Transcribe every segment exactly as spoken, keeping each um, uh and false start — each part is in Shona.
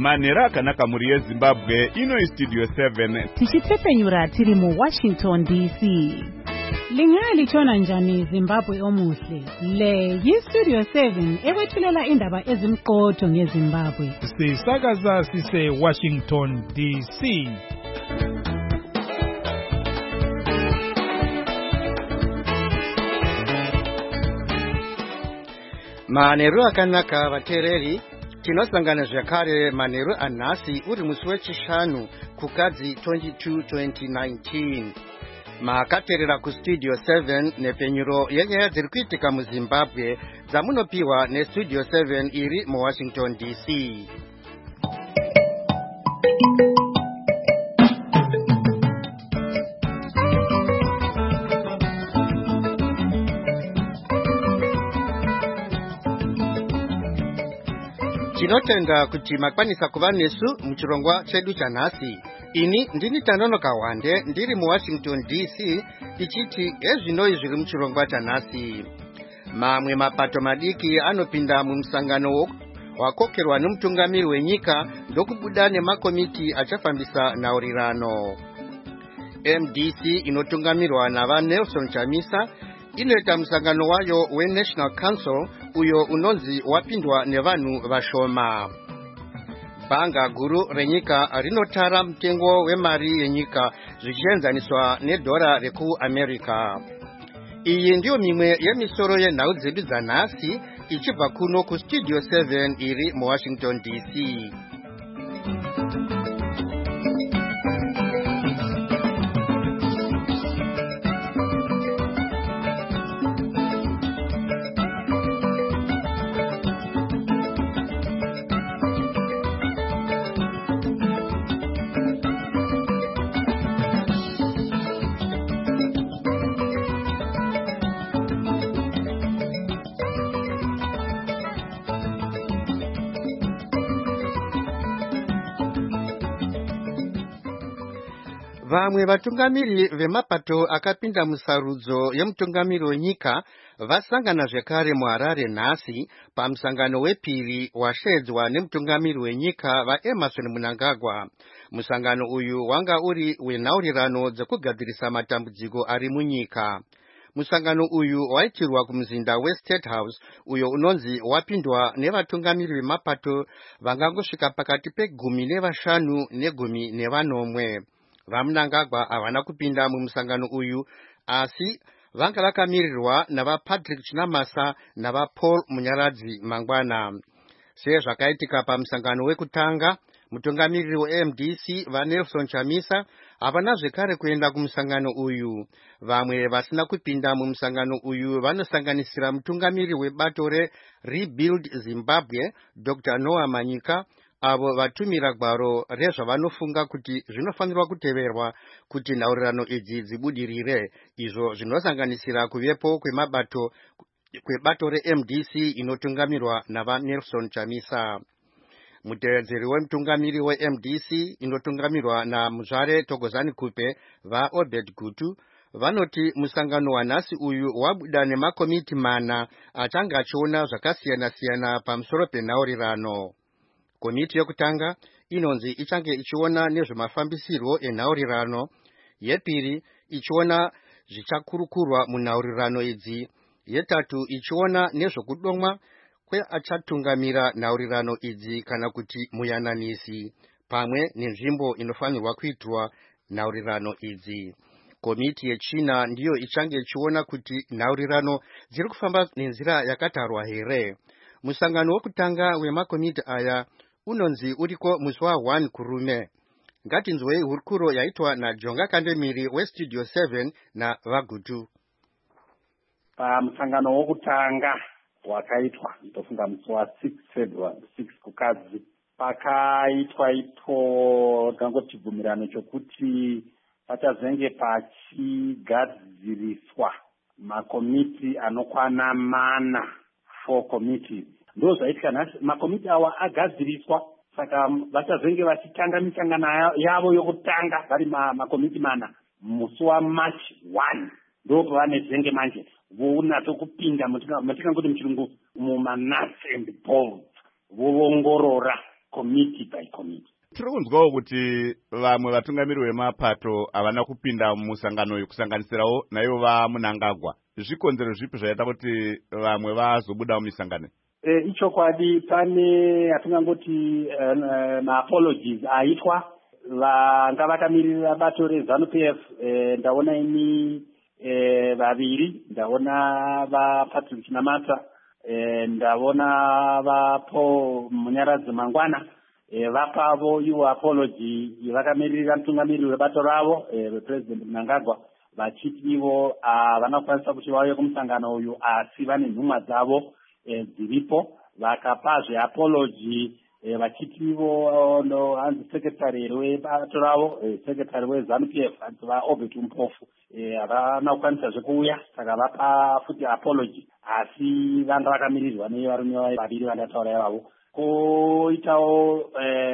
Manera akanaka muri yeZimbabwe ino Studio seven. Tichitepenyura tiri mu Washington D C. Lingali chona njani Zimbabwe omuhle. Le yi Studio seven ekwethulela indaba ezimqotho ngeZimbabwe. Sisakaza sise Washington D C. Manero akanaka vatereri tinosangana zvakare manero anhasi uri musi wechishanu kukadzi twenty-two twenty nineteen. Makaterera kustudio seven nepenyuro yenyaya dziri kuitika muZimbabwe dzamunopiwa nestudio seven iri muWashington D C. Tinotenda kuti makwanisa kuva nesu muchirongwa chedu chanhasi. Ini ndini Tanono Kawande ndiri muWashington D C tichiti ezvinoi zviri muchirongwa chanhasi. Mamwe mapato madiki anopinda mumusangano wakokerwa nomutungamiri wenyika ndokubuda nemakomiti achafambisa nhaurirano. M D C inotungamirwa nava Nelson Chamisa inoita musangano wayo weNational Council uyo unonzi wapindwa nevanhu vashoma. Bhanga guru renyika rinotara mutengo wemari yenyika zvichienzaniswa nedhora rekuAmerica. Iyi ndiyo mimwe yemisoro yenhau dzedu dzanhasi ichibva kuno kustudio seven iri muWashington D C. Vamwe vatungamiri vemapato akapinda musarudzo yemutungamiri wenyika vasangana zvekare muHarare nhasi pamusangano wepiri washedzwa nemutungamiri wenyika vaEmerson Mnangagwa. Musangano uyu wanga uri wenhaurirano dzekugadzirisa matambudziko ari munyika. Musangano uyu waitirwa kumuzinda weState House uyo unonzi wapindwa nevatungamiri vemapato vangangosvika pakati pegumi nevashanu negumi nevanomwe. VaMnangagwa havana kupinda mumusangano uyu asi vanga vakamirirwa navaPatrick Chinamasa navaPaul Munyaradzi mangwana. Sezvakaitika pamusangano wekutanga, mutungamiriri weM D C vaNelson Chamisa havana zvekare kuenda kumusangano uyu. Vamwe vasina kupinda mumusangano uyu vanosanganisira mutungamiri webato reRebuild Zimbabwe Doctor Noah Manyika, avo vatumira gwaro rezvavanofunga kuti zvinofanirwa kuteverwa kuti nhaurirano idzi dzibudirire, izvo zvinosanganisira kuvepo kwemabato kwebato reM D C inotungamirwa navaNelson Chamisa. Mutevedzeri wemutungamiri weM D C inotungamirwa naMuzvare Thokozani Kupe vaObed Gutu vanoti musangano wanhasi uyu wabuda nemakomiti mana achanga achiona zvakasiyana-siyana pamusoro penhaurirano. Komiti yokutanga inonzi ichange ichiona nezvemafambisirwo enhaurirano, yepiri ichiona zvichakurukurwa munhaurirano idzi, yetatu ichiona nezvokudomwa kweachatungamira nhaurirano idzi kana kuti muyananisi, pamwe nenzvimbo inofanirwa kuitirwa nhaurirano idzi. Komiti yechina ndiyo ichange ichiona kuti nhaurirano dziri kufamba nenzira yakatarwa here. Musangano wokutanga wemakomiti aya unonzi uriko musi wa1 kurume. Ngatinzwei hurukuro yaitwa naJonga Kandemiri weStudio seven na Vagutu. Pamusangano wokutanga wakaitwa ndofunga musi wa6 February six kukadzi pakaitwa ipo tangoti bvumirano chokuti pachazenge pachigadziriswa makomiti anokwana mana four committees. Ndo zvaitika nhasi makomiti awa agadziriswa, saka vachazenge vachitanga misangano yavo yokutanga vari makomiti mana musi waMarch one. Ndo pavanezenge manje vonato kupinda mutingangoti muchirungu mumanuts and bolts, voongorora committee by committee. Tiri kunzwawo kuti vamwe vatungamiriri vemapato havana kupinda musangano uyu kusanganisirawo naivo vaMunangagwa. Zvikonzero zvipi zvaita kuti vamwe vazobuda mumisangano? E, ichokwadi pane atingangoti uh, ma-apologies aitwa vanga vakamirira bato reZANU-P F. E, ndaona ini e, vaviri, ndaona vaPatrick Namata, e, ndaona vaPaul Munyaradzi Mangwana. E, vapavo iwo apology vakamirira mutungamiriri webato ravo represident Mnangagwa vachiti ivo havana kukwanisa kuti vauye kumusangano uyu asi vane nhumwa dzavo e, dziripo. Vakapazve apology e, vachiti ivo no hanzi secretary webato ravo e, secretary weZANU-P F hanzi vaObert Mpofu havana e, kukwanisa zvekuuya, saka vapa futi apology asi vanga vakamirirwa nevarume vaviri vandataura ivavo. Koitawo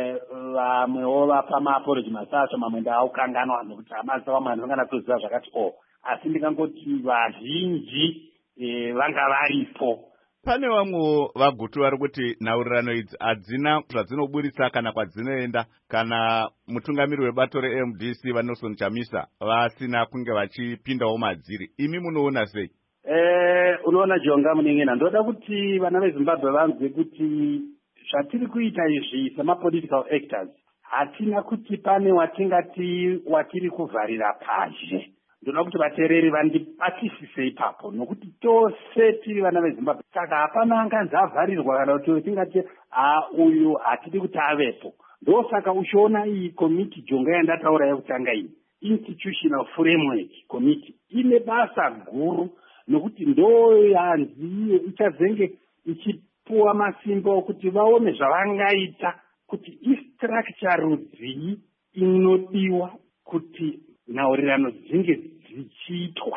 vamwewo vapa maapology masacho, mamwe ndaakukanganwa nokuti amazi vamwe anongana kuziva zvakati o, asi ndingangoti vazhinji vanga varipo. Pane vamwe vagutu vari kuti nhaurirano idzi hadzina zvadzinoburitsa kana kwadzinoenda kana mutungamiriri webato reM D C vaNelson Chamisa vasina kunge vachipindawo madziri. Imi munoona sei? Eh, unoona Jonga Munengena, ndoda kuti vana veZimbabwe vanzwe kuti zvatiri kuita izvi semapolitical actors hatina kuti pane watingati watiri kuvharira pazhe. Ndoda kuti vateereri vandibatisise ipapo nokuti tose tiri vana veZimbabwe, saka hapana anganzi avharirwa kana kuti tingati a uyu hatidi kuti avepo. Ndosaka uchiona iyi committee Jonga yandataura yekutanga iyi institutional framework committee ine basa guru nokuti ndo yanzi ichazenge ichipuwa masimba okuti vaone zvavangaita kuti istructure rudzii inodiwa kuti nhaurirano dzinge dzichiitwa.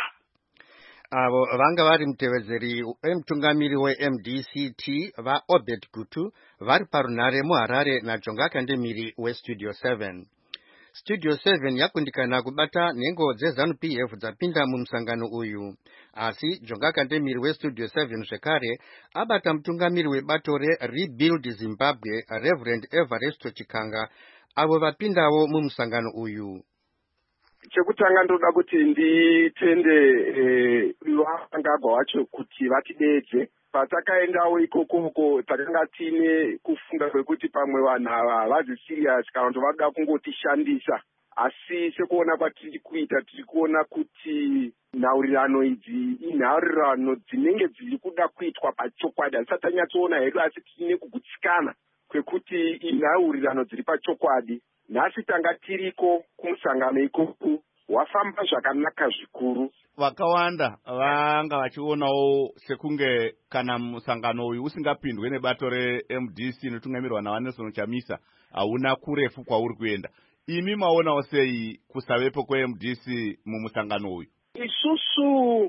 Avo vanga vari mutevedzeri wemutungamiri weM D C T vaObert Gutu vari parunhare muHarare naJonga Kandemiri weStudio seven. Studio seven yakundikana kubata nhengo dzeZANU-P F dzapinda mumusangano uyu, asi Jonga Kandemiri weStudio seven zvekare abata mutungamiri webato reRebuild Zimbabwe Reverend Evaristo Chikanga avo vapindawo mumusangano uyu. Chekutanga ndoda kuti nditende Mnangagwa wacho kuti vatidedze. Patakaendawo ikokoko takanga tine kufunda kwekuti pamwe vanhu ava havazi serious kana kuti vanoda kungotishandisa, asi sekuona kwatiri kuita tiri kuona kuti nhaurirano idzi inhaurirano dzinenge dziri kuda kuitwa pachokwadi. Hatisati tanyatsoona hedu asi tine kugutsikana kwekuti inhaurirano dziri pachokwadi. Nhasi tanga tiriko kumusangano ikoko wafamba zvakanaka zvikuru. Vakawanda vanga vachionawo sekunge kana musangano uyu usingapindwe nebato reM D C inotungamirwa naVaNelson Chamisa hauna kurefu kwauri kuenda. Imi maonawo sei kusavepo kweM D C mumusangano uyu? Isusu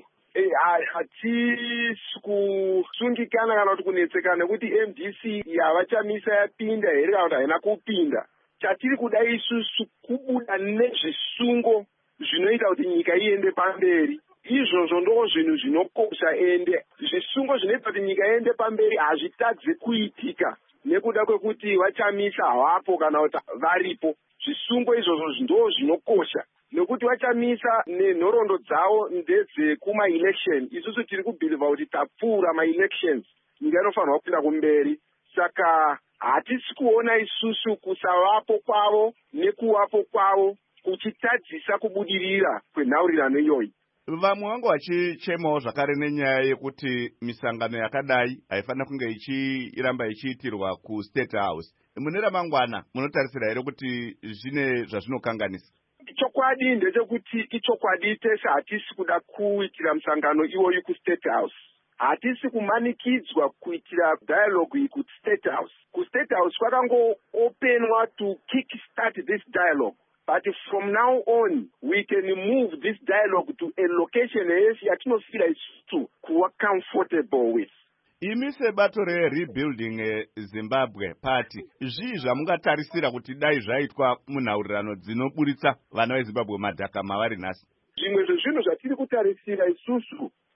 hatisi kusungikana kana kuti kunetsekana nekuti M D C yavaChamisa yapinda here kana kuti haina kupinda. Chatiri kuda isusu kubuda nezvisungo zvinoita kuti nyika iende pamberi. Izvozvo ndo zvinhu zvinokosha ende. Zvisungo zvinoita kuti nyika iende pamberi hazvitadzi kuitika nekuda kwekuti vaChamisa havapo kana kuti varipo. Zvisungo izvozvo ndo zvinokosha nekuti vaChamisa nenhoroondo dzavo ndedzekuma-election. Isusu tiri kubhilivha kuti tapfuura ma-elections, nyika inofanirwa kupinda kumberi. Saka hatisi kuona isusu kusavapo kwavo nekuvapo kwavo kuchitadzisa kubudirira kwenhaurirano iyoyi. Vamwe vangu vachichemawo zvakare nenyaya yekuti misangano yakadai haifanira kunge ichiramba ichiitirwa kuState House. Mune ramangwana munotarisira here kuti zvine zvazvinokanganisa? Chokwadi ndechekuti ichokwadi tese hatisi kuda kuitira musangano iwoyu kuState House. Hatisi kumanikidzwa kuitira dialogue iyi kuState House. KuState House kwakangoopenwa to kick start this dialogue. But from now on, we can move this dialogue to a location yatinofira isusu kuva comfortable with. Imi sebato reRebuilding Zimbabwe Party, zvii zvamungatarisira kuti dai zvaitwa munhaurirano dzinoburitsa vana veZimbabwe madhaka mavari nhasi? Zvimwe zvezvinhu zvatiri kutarisira isusu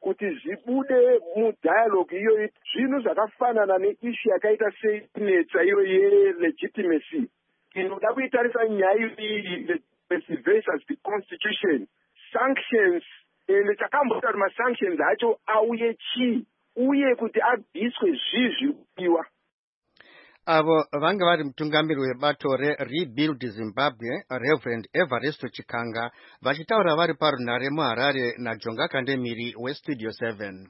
kuti zvibude mudialogue iyoyi zvinhu zvakafanana neishu yakaita seinetsa iyo yelegitimacy inoda kuitarisa nyaya iyi versus the constitution sanctions ende takambota kuti masanctions acho auye chii uye kuti abviswe zvizviiwa. Avo vanga vari mutungamiri webato reRebuild Zimbabwe Reverend Evaristo Chikanga vachitaura vari parunhare muHarare naJonga Kandemiri weStudio seven.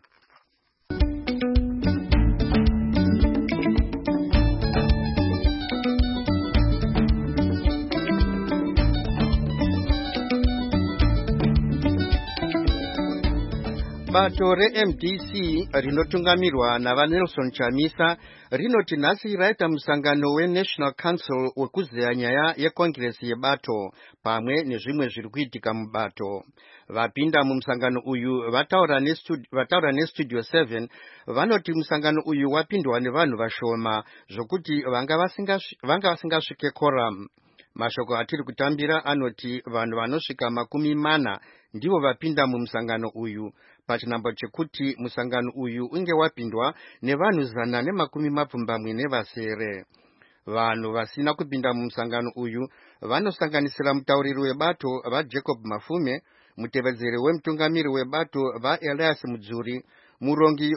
Bato re-M D C rinotungamirwa navaNelson Chamisa rinoti nhasi raita musangano weNational Council wekuzeya nyaya yekongresi yebato pamwe nezvimwe zviri kuitika mubato. Vapinda mumusangano uyu vataura vataura neStudio seven vanoti musangano uyu wapindwa nevanhu vashoma zvokuti vanga vasingasvike quorum. Mashoko atiri kutambira anoti vanhu vanosvika makumi mana ndivo vapinda mumusangano uyu, pachinambo chekuti musangano uyu unge wapindwa nevanhu zana nemakumi mapfumbamwe nevasere. Vanhu vasina kupinda mumusangano uyu vanosanganisira mutauriri webato vaJacob Mafume, mutevedzeri wemutungamiri webato vaElias Mudzuri, murongi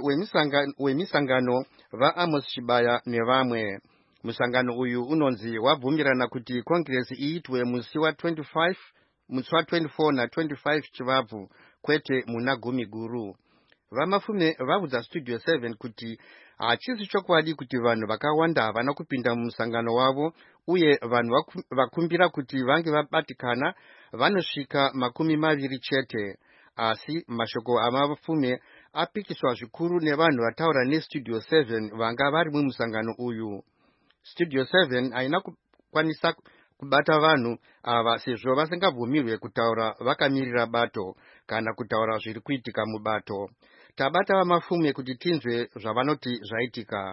wemisangano vaAmos Chibaya nevamwe. Musangano uyu unonzi wabvumirana kuti kongresi iitwe musi wa twenty-five musi wa twenty-four na twenty-five Chivabvu kwete muna gumi guru. Vamafume vaudza Studio seven kuti hachisi chokwadi kuti vanhu vakawanda havana kupinda mumusangano wavo uye vanhu vakumbira kuti vange vabatikana vanosvika makumi maviri chete. Asi mashoko amafume apikiswa zvikuru nevanhu vataura neStudio seven vanga vari mumusangano uyu. Studio seven haina kukwanisa kubata vanhu ava sezvo vasingabvumirwe kutaura vakamirira bato kana kutaura zviri kuitika mubato. Tabata vamafume kuti tinzwe zvavanoti zvaitika.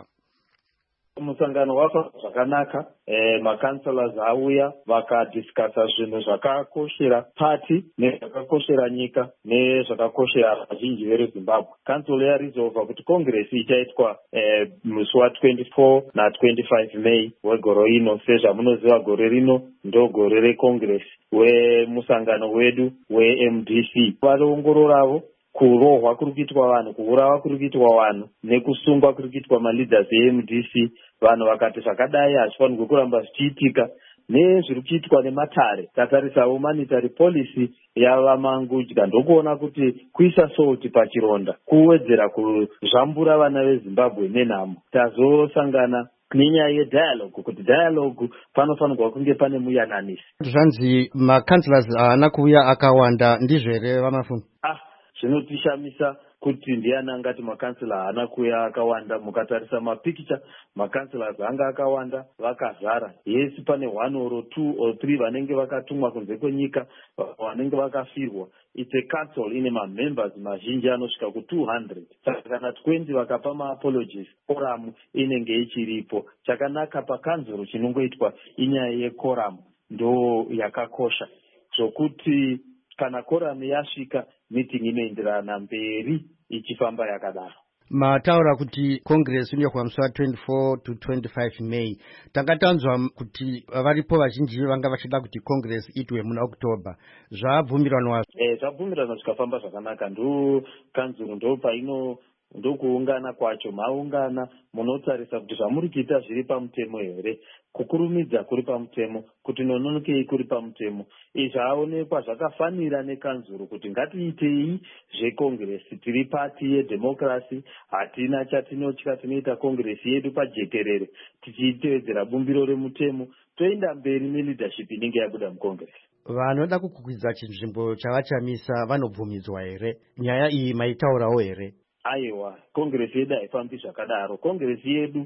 Musangano wafamba zvakanaka, eh, makanselas auya vakadiscasa zvinhu zvakakoshera pati nezvakakoshera nyika nezvakakoshera vazhinji vereZimbabwe. Council yaresolva kuti congress ichaitwa eh, musi wa twenty-four na twenty-five May wegore ino. Sezvamunoziva gore rino ndo gore recongress wemusangano wedu weM D C. Vaongororavo kurohwa kuri kuitwa vanhu, kuurawa kuri kuitwa vanhu nekusungwa kuri kuitwa maleaders eM D C. Vanhu vakati zvakadai hazvifanirwi kuramba zvichiitika nezviri kuitwa nematare. Tatarisawo monetary policy yavamangudya ndokuona kuti kuisa salt pachironda kuwedzera kuzvambura vana veZimbabwe nenhamo. Tazosangana nenyaya yedialogue kuti dialogue panofanirwa kunge pane muyananisi. Zvanzi makanselas haana kuuya akawanda ndizvo here vamafume? Ah, zvinotishamisa kuti ndiani angati makansela haana kuuya akawanda. Mukatarisa mapikicha makanselas anga akawanda vakazara. Yesi pane one or two or three vanenge vakatumwa kunze kwenyika vanenge vakafirwa. It's a council ine mamembers mazhinji anosvika ku two hundred. Saka kana twenty vakapa maapologies quorum inenge ichiripo. Chakanaka pakanzuro chinongoitwa inyaya yequorum ndo yakakosha zvokuti kana quorum yasvika meeting inoenderana mberi ichifamba yakadaro. Mataura kuti congress inoitwa musi wa twenty-four to twenty-five May. Tangatanzwa kuti varipo vazhinji vanga vachida kuti congress itwe muna October. Zvabvumiranwa eh zvabvumiranwa zvikafamba zvakanaka. Ndo kanzuro ndo paino ndokuungana kwacho maungana munotarisa kuti zvamuri kuita zviri pamutemo here, kukurumidza kuri pamutemo, kuti nononokei kuri pamutemo. Izvi aonekwa zvakafanira nekanzuro kuti ngatiitei zvekongresi. Tiri pati yedhemokrasi, hatina chatinotya, tinoita kongresi yedu pajekerere tichitevedzera bumbiro remutemo, toenda mberi neleadership inenge yabuda mukongresi. Vanoda kukukwidza chinzvimbo chavachamisa vanobvumidzwa here? Nyaya iyi maitaurawo here? Aiwa, kongresi yedu haifambi zvakadaro. Kongresi yedu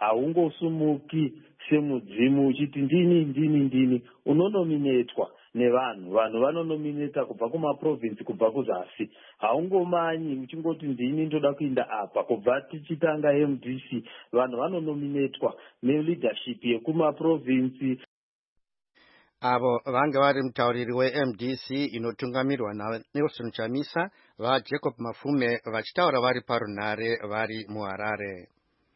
haungosumuki semudzimu uchiti ndini ndini ndini. Unonominetwa nevanhu. Vanhu vanonomineta kubva kumaprovinsi kubva kuzasi. Haungomanyi uchingoti ndini ndoda kuinda apa. Kubva tichitanga M D C vanhu vanonominetwa neleadership yekumaprovinsi. abo vanga vari mutauriri we-M D C inotungamirwa naNelson Chamisa vaJacob Mafume vachitaura vari parunhare vari muHarare.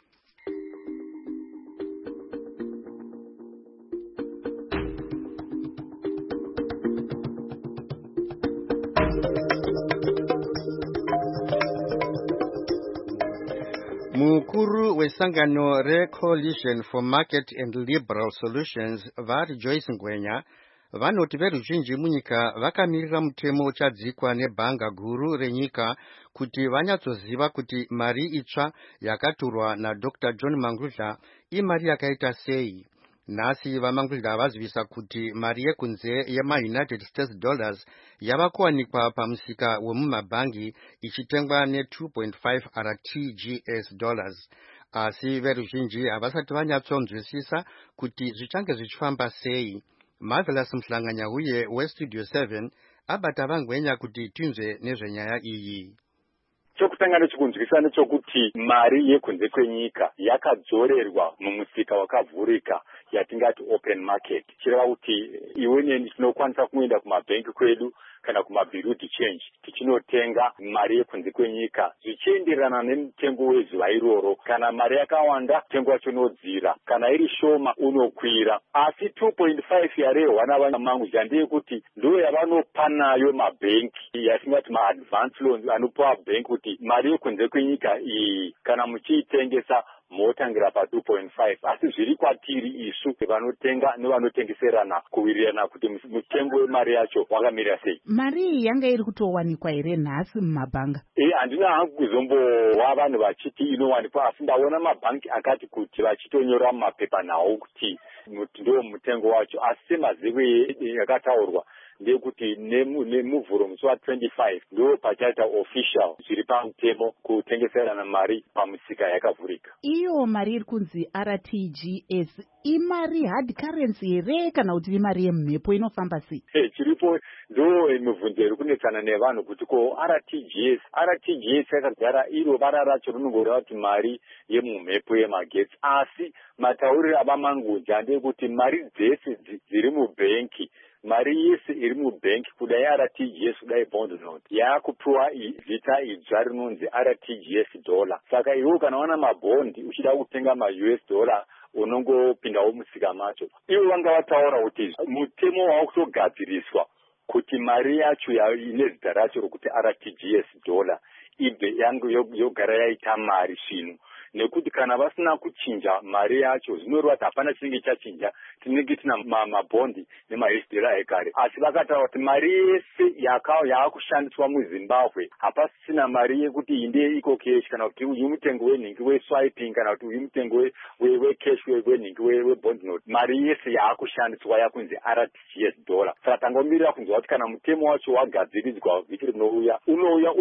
Mukuru wesangano re-Coalition for Market and Liberal Solutions vari Joyce Ngwenya vanoti veruzhinji munyika vakamirira mutemo uchadzikwa nebhanga guru renyika kuti vanyatsoziva kuti mari itsva yakaturwa naDr John Mangudla imari yakaita sei. Nhasi vaMangudla vazivisa kuti mari yekunze yema-United States dollars yava kuwanikwa pamusika wemumabhangi ichitengwa ne two point five R T G S dollars. Asi veruzhinji havasati vanyatsonzwisisa kuti zvichange zvichifamba sei. Marvelous Mhlanganyauye weStudio seven abata vaNgwenya kuti tinzwe nezvenyaya iyi. Chokutanga nechikunzwisisa nechokuti mari yekunze kwenyika yakadzorerwa mumusika wakavhurika yatingati open market. Chireva kuti iwe neni tinokwanisa kuenda kumabhenki kwedu kana kumabureau de change tichinotenga mari yekunze kwenyika zvichienderana nemutengo wezuva iroro. Kana mari yakawanda mutengo wacho unodzira, kana iri shoma unokwira. Asi two point five yarehwa naVaMangudla ndeyekuti ndo yavanopa nayo mabhenki yatingati ma-advance loans anopa bhenki kuti mari yekunze kwenyika iyi kana muchiitengesa motangira pa two point five. Asi zviri kwatiri isu vanotenga nevanotengeserana kuwirirana kuti mutengo wemari yacho wakamira sei. Mari iyi yanga iri kutowanikwa here nhasi mumabhanga? Eh, handina hangu kuzombowa vanhu vachiti inowanikwa, asi ndaona mabhanki akati kuti vachitonyora mumapepa nawo kuti ndo mutengo wacho. Asi semazivo yakataurwa ndekuti nemuvhuro musi wa twenty-five ndo pachaita official zviri pamutemo kutengeserana mari pamusika yakavhurika. Iyo mari iri kunzi R T G S imari hard currency here kana kuti imari yemhepo inofamba sei? Hey, chiripo ndo mibvunzo iri kunetsana nevanhu kuti ko R T G S R T G S yakagara iro vara racho rinongoreva kuti mari yemumhepo yemagetsi. Asi matauriro avaMangudla ndekuti mari dzese dziri mubhenki, mari yese iri mubhenki kudai R T G S kudai bond note yakupiwa zita idzva rinonzi R T G S dollar. Saka iwo kana wana mabhondi uchida kutenga ma-U S dollar unongopindawo musika macho. Ivo vanga vataura kuti mutemo wakutogadziriswa kuti mari yacho ine zita racho rokuti R T G S dollar ibve yangu yogara yaita mari zvino. Nekuti kana vasina kuchinja mari yacho zvinoreva kuti hapana chinenge chachinja, tinenge tina mabhondi nema-U S dollar ekare. Asi vakataura kuti mari yese yaakushandiswa muZimbabwe hapasina mari yekuti inde iko cash kana kuti uyu mutengo wenhingi weswiping kana kuti uyu mutengo wecash wenhingi webond note. Mari yese yaakushandiswa yakunzi R T G S dollar. Saka tangomirira kunzwa kuti kana mutemo wacho wagadziridzwa vhiki rinouya unouya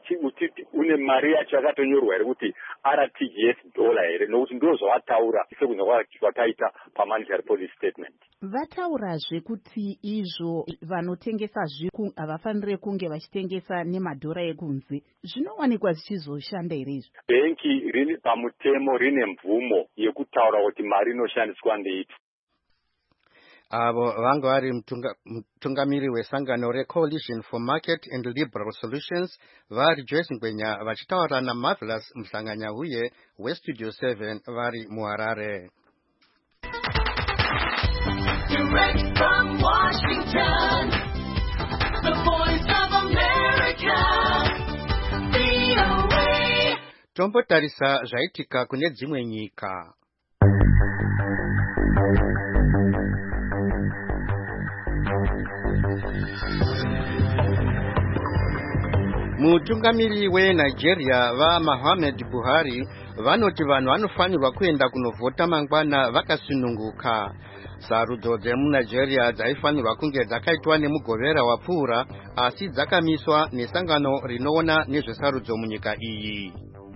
une mari yacho yakatonyorwa here kuti R T G S dollar here, nokuti ndo zvavataura sekunzwa kwataita pamonetary policy statement. Vataurazve kuti izvo vanotengesa zviku havafanire kunge vachitengesa nemadhora ekunze. Zvinowanikwa zvichizoshanda here izvo? Bhenki rini pamutemo rine mvumo yekutaura kuti mari inoshandiswa ndeiti. Avo vanga vari mutungamiri wesangano re-Coalition for Market and Liberal Solutions vari Joyce Ngwenya vachitaura naMarvelous Mhlanganyauye weStudio seven vari muHarare. Direct from Washington, the voice of America, V O A. Tombotarisa zvaitika kune dzimwe nyika. Mutungamiri weNigeria vaMuhammad Buhari vanoti vanhu vanofanirwa kuenda kunovhota mangwana vakasununguka. Sarudzo dzemuNigeria dzaifanirwa kunge dzakaitwa nemugovera wapfuura, asi dzakamiswa nesangano rinoona nezvesarudzo munyika iyi.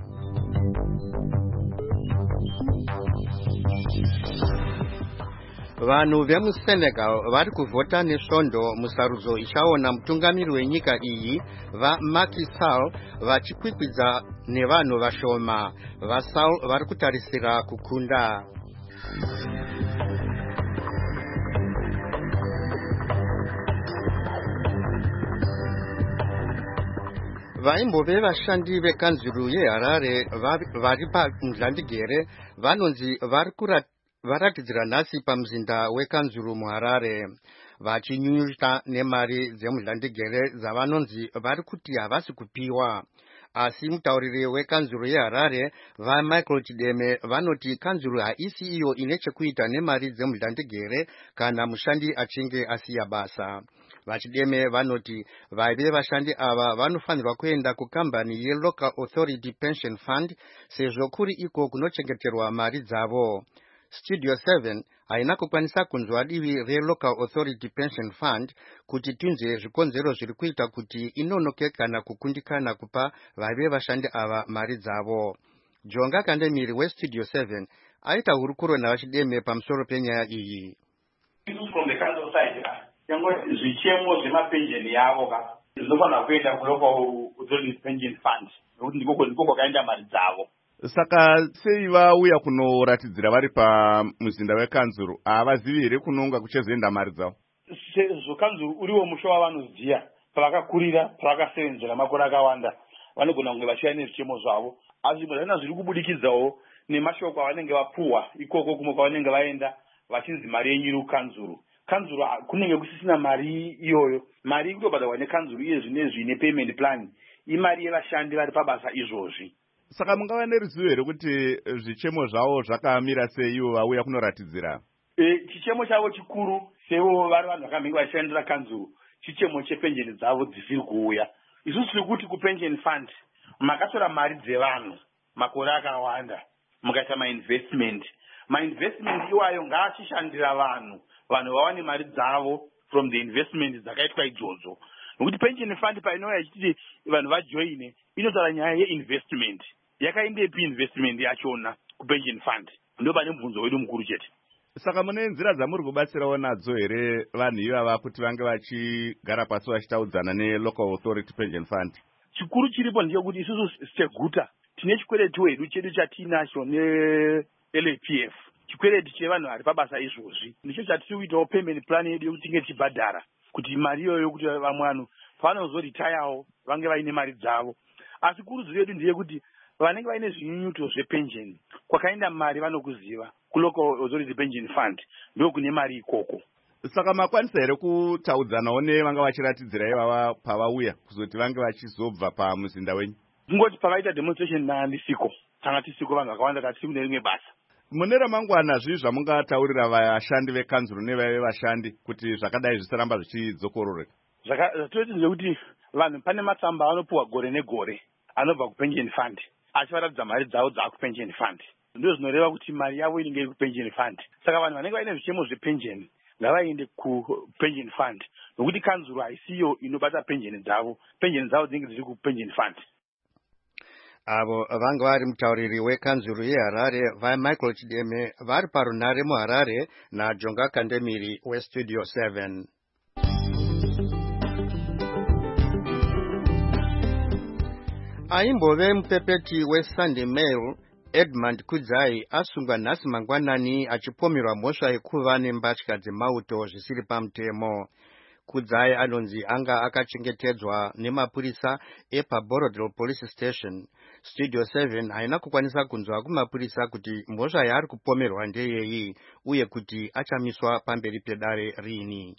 Vanhu vemuSenegal vari kuvhota nesvondo musarudzo ichaona mutungamiri wenyika iyi vaMacky Sall vachikwikwidza nevanhu vashoma. VaSall vari kutarisira kukunda. Vaimbove vashandi vekanzuru yeHarare vari paMzandigere vanonzi vari varatidzira nhasi pamuzinda wekanzuru muHarare vachinyunyuta nemari dzemuZandigere dzavanonzi vari kuti havasi kupiwa. Asi mutauriri wekanzuru yeHarare vaMichael Chideme vanoti kanzuru haisi iyo ine chekuita nemari dzemuZandigere kana mushandi achinge asiya basa. Vachideme vanoti vaive vashandi ava vanofanirwa kuenda kukambani yeLocal Authority Pension Fund sezvo kuri iko kunochengeterwa mari dzavo. Studio seven haina kukwanisa kunzwa divi reLocal Authority Pension Fund kuti tinzwe zvikonzero zviri kuita kuti inonoke kana kukundikana kupa vaive vashandi ava mari dzavo. Jonga Kandemiri weStudio seven aita hurukuro navachideme pamusoro penyaya iyi. Zvichemo zvemapensheni yavo ka zvinofanira kuenda kuLocal Authority Pension Fund nokuti ndiko ndiko kwakaenda mari dzavo. Saka sei vauya kunoratidzira vari pamuzinda wekanzuru havazivi here kunonga kuchezoenda mari dzavo? Sezvo kanzuru uriwo musha wavanoziya pavakakurira pavakasevenzera makore akawanda vanogona kunge vachiya nezvichemo zvavo. Asi zvimwe zviri kubudikidzawo nemashoko avanenge vapuhwa ikoko kumwe kwavanenge vaenda vachinzi mari yenyu iri kukanzuru. Kanzuru kunenge kusisina mari iyoyo. Mari kutobhadharwa nekanzuru iye zvinezvi ine payment plan. Imari yevashandi vari pabasa izvozvi. Saka mungava neruzivo here kuti zvichemo zvavo zvakamira sei ivo vauya kunoratidzira? E, chichemo chavo chikuru sevo vari vanhu vakamhenge vachishandira kanzuru chichemo chepensheni dzavo dzisiri kuuya. Isusu tiri kuti kupension fund makatora mari dzevanhu makore akawanda mukaita mainvestment. Mainvestment iwayo ngaachishandira vanhu vanhu vawane mari dzavo from the investment dzakaitwa idzodzo. Nokuti pension fund painouya ichiti vanhu vajoine inotaura nyaya yeinvestment. Yakaendepi investment yachona kupension fund? Ndo pane mubvunzo wedu mukuru chete. Saka mune nzira dzamuri kubatsirawo nadzo here vanhu ivava kuti vange vachigara pasi vachitaudzana neLocal Authority Pension Fund? Chikuru chiripo ndechekuti isusu seguta tine chikwereti wedu chedu chatinacho neL A P F. Chikwereti chevanhu vari pabasa izvozvi ndicho chatiri kuitawo payment plan yedu yokuti tinge tichibhadhara kuti mari iyoyo kuti vamwe vanhu pavanozoritayawo vange vaine mari dzavo. Asi kurudziro yedu ndeyekuti vanenge vaine zvinyunyuto zvepension kwakaenda mari vanokuziva kuLocal Authority Pension Fund ndo kune mari ikoko. Saka makwanisa here kutaudzanawo nevanga vachiratidzira ivava pavauya kuzoti vange vachizobva pamuzinda wenyu? Kungoti pavaita demonstration naandisiko tanga tisiko vanhu vakawanda katisi kune rimwe basa. Mune ramangwana zvii zvamungataurira vashandi vekanzuru nevaive vashandi kuti zvakadai zvisaramba zvichidzokororeka? Zvatoti ndekuti vanhu pane matsamba anopuhwa gore negore anobva kupension fund achivaratidza mari dzavo dzava kupension fund. Ndo zvinoreva kuti mari yavo inenge iri kupension fund. Saka vanhu vanenge vaine zvichemo zvepension ngavaende kupension fund nokuti kanzuru haisiyo inobata pension dzavo. Pension dzavo dzinenge dziri kupension fund. Avo vanga vari mutauriri wekanzuru yeHarare vaMichael Chideme vari parunhare muHarare naJonga Kandemiri weStudio seven. Aimbove mupepeti weSunday Mail Edmund Kudzai asungwa nhasi mangwanani achipomerwa mhosva yekuva nembatya dzemauto zvisiri pamutemo. Kudzai anonzi anga akachengetedzwa nemapurisa epaBorodale Police Station. Studio seven haina kukwanisa kunzwa kumapurisa kuti mhosva yaari kupomerwa ndeyeyi uye kuti achamiswa pamberi pedare rini.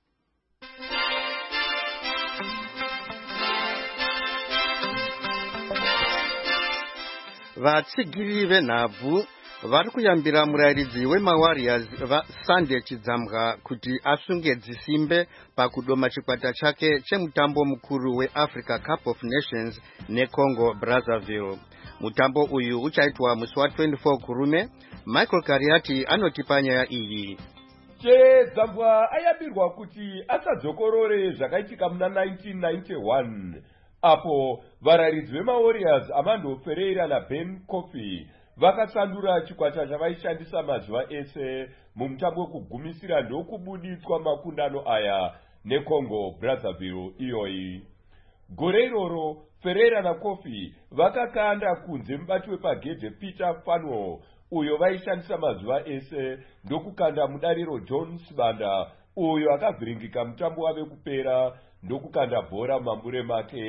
Vatsigiri venhabvu vari kuyambira murairidzi wemaWarriors vaSunday Chidzamga kuti asunge dzisimbe pakudoma chikwata chake chemutambo mukuru weAfrica Cup of Nations neCongo Brazzaville. Mutambo uyu uchaitwa musi wa twenty-four kurume. Michael Kariati anotipa nyaya iyi. Chidzamga ayambirwa kuti asadzokorore zvakaitika muna nineteen ninety-one apo varairidzi vemaWarriors Amando Ferreira naBen Kofi vakasandura chikwata chavaishandisa mazuva ese mumutambo wekugumisira ndokubuditswa makundano aya neCongo Brazzaville iyoyi. Gore iroro Ferreira naKofi vakakanda kunze mubati wepagedhe Peter Fanwell uyo vaishandisa mazuva ese ndokukanda mudariro John Sibanda uyo akavhiringika mutambo wave kupera ndokukanda bhora mumambure make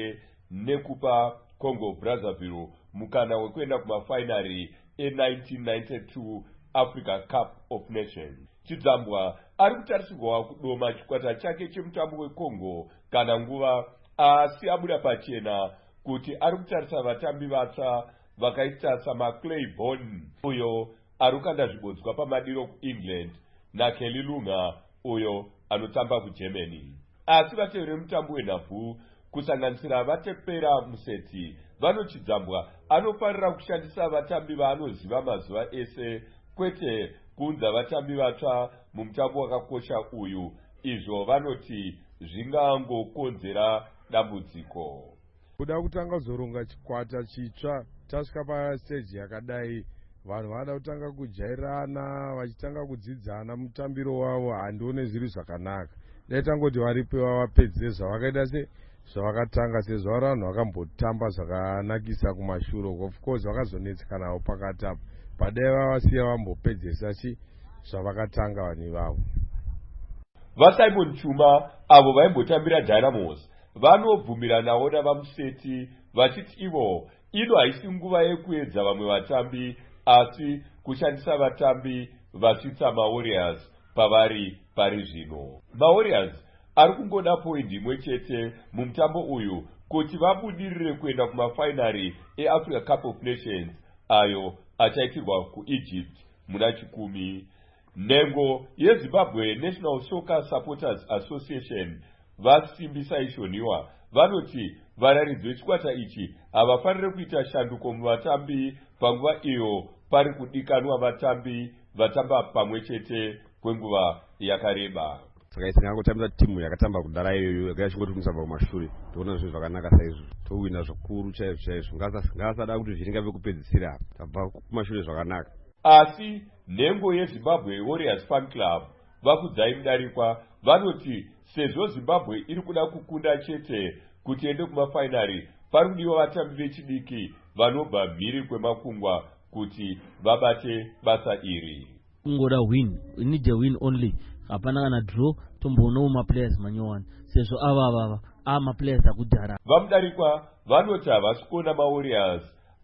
nekupa Congo Brazzaville mukana wekuenda kumafinari e-nineteen ninety-two Africa Cup of Nations. Chidzambwa ari kutarisirwa kudoma chikwata chake chemutambo weCongo kana nguva, asi abuda pachena kuti ari kutarisa vatambi vatsva vakaita samaClayborn uyo ari kukanda zvibodzwa pamadiro kuEngland naKelly Lunga uyo anotamba kuGermany. Asi vateveri vemutambo wenhabvu kusanganisira vatepera Museti vanochidzambwa anofanira kushandisa vatambi vaanoziva mazuva ese, kwete kuunza vatambi vatsva mumutambo wakakosha uyu. Izvo vanoti zvingangokonzera dambudziko. Kuda kutanga kuzoronga chikwata chitsva tasvika pastage yakadai, vanhu vanoda kutanga kujairana vachitanga kudzidzana mutambiro wavo. Handione zviri zvakanaka. Dai tangoti varipewa vapedzere zvavakaita se zvavakatanga, sezvo vari vanhu vakambotamba zvakanakisa kumashure. Of course vakazonetsekanawo pakati apo, padai vavasiya vambopedzesa chi zvavakatanga vanhu ivavo. VaSimon Chuma avo vaimbotambira Dynamos vanobvumiranawo navaMuseti vachiti ivo ino haisi nguva yekuedza vamwe vatambi, asi kushandisa vatambi vasvitsa maWarriors pavari pari zvino. MaWarriors ari kungoda poindi imwe chete mumutambo uyu kuti vabudirire kuenda kumafinari eAfrica Cup of Nations ayo achaitirwa kuEgypt muna chikumi. Nhengo yeZimbabwe National Soccer Supporters Association vasimbisa ishoniwa vanoti vararidzi vechikwata ichi havafaniri kuita shanduko muvatambi panguva iyo pari kudikanwa vatambi vatamba pamwe chete kwenguva yakareba. Saka isinga kutambira timu yakatamba kudara iyoyo yakachingoti kumusamba kumashure, toona zvinhu zvakanaka saizvo, towina zvikuru chaizvo chaizvo. Ngasada kuti zviringa vekupedzisira tabva kumashure zvakanaka. Asi nhengo yeZimbabwe Warriors Fan Club vakudzai mudarikwa vanoti sezvo Zimbabwe iri kuda kukunda chete kuti ende kumafinari, pari kudiwa vatambi vechidiki vanobva mhiri kwemakungwa kuti vabate basa iri. Kungoda win, we need a win only. Hapana kana draw tombono maplayers manyowani sezvo ava ava ama players akudhara. Vamudarikwa vanoti havasi kuona maWarriors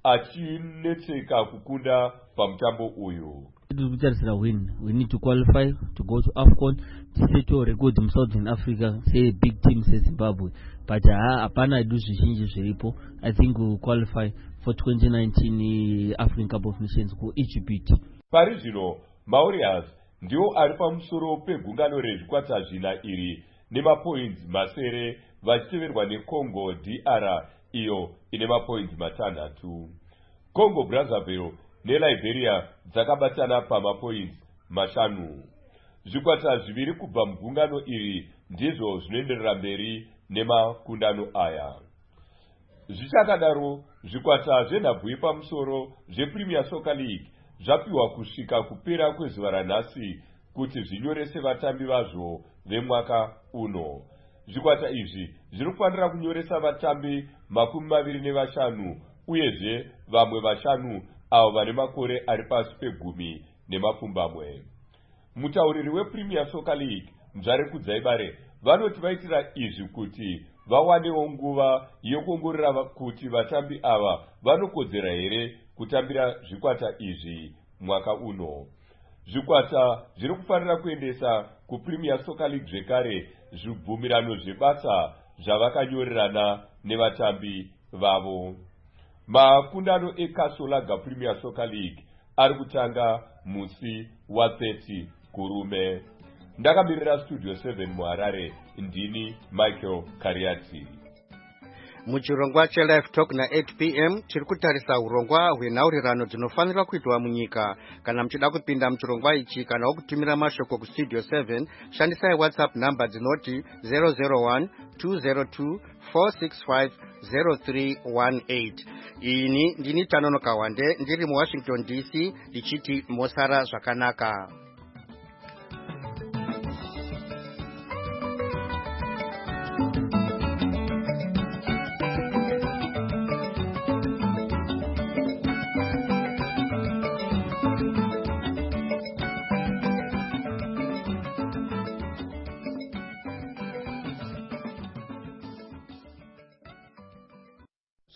achinetseka kukunda pamutambo uyu. Kutarisira win, we need to qualify to go to AFCON to settle record in Southern Africa, say big team say Zimbabwe, but hapana do zvizhinji zviripo. I think we will qualify for twenty nineteen African Cup of Nations ku Egypt. Pari zvino maWarriors ndio ari pamusoro pegungano rezvikwata zvina iri nemapoints masere vachiteverwa neCongo D R iyo ine mapoints matanhatu. Congo Brazzaville neLiberia dzakabatana pamapoints mashanu. Zvikwata zviviri kubva mugungano iri ndizvo zvinoenderera mberi nemakundano aya. Zvichakadaro zvikwata zvenhabvu yepamusoro zvePremier Soccer League zvapiwa kusvika kupera kwezuva ranhasi kuti zvinyorese vatambi vazvo vemwaka uno. Zvikwata izvi zviri kufanira kunyoresa vatambi makumi maviri nevashanu uyezve vamwe vashanu avo vane makore ari pasi pegumi nemapfumbamwe. Mutauriri wePremier Soccer League Mzvare Kudzaibare vanoti vaitira izvi kuti vawanewo nguva yokuongorora kuti vatambi ava vanokodzera here kutambira zvikwata izvi mwaka uno. Zvikwata zviri kufanira kuendesa kuPremier Soccer League zvekare zvibvumirano zvebasa zvavakanyorerana nevatambi vavo. Makundano eKasolaga Premier Soccer League ari kutanga musi wa thirty kurume. Ndakamirira Studio seven muHarare, ndini Michael Kariati. Muchirongwa cheLive Talk na eight p m tiri kutarisa urongwa hwenhaurirano dzinofanira kuitwa munyika. Kana muchida kupinda muchirongwa ichi kana wokutumira mashoko kuStudio seven, shandisai WhatsApp number dzinoti zero zero one two zero two four six five zero three one eight. Ini ndini Tanono Kawande ndiri muWashington D C ndichiti mosara zvakanaka.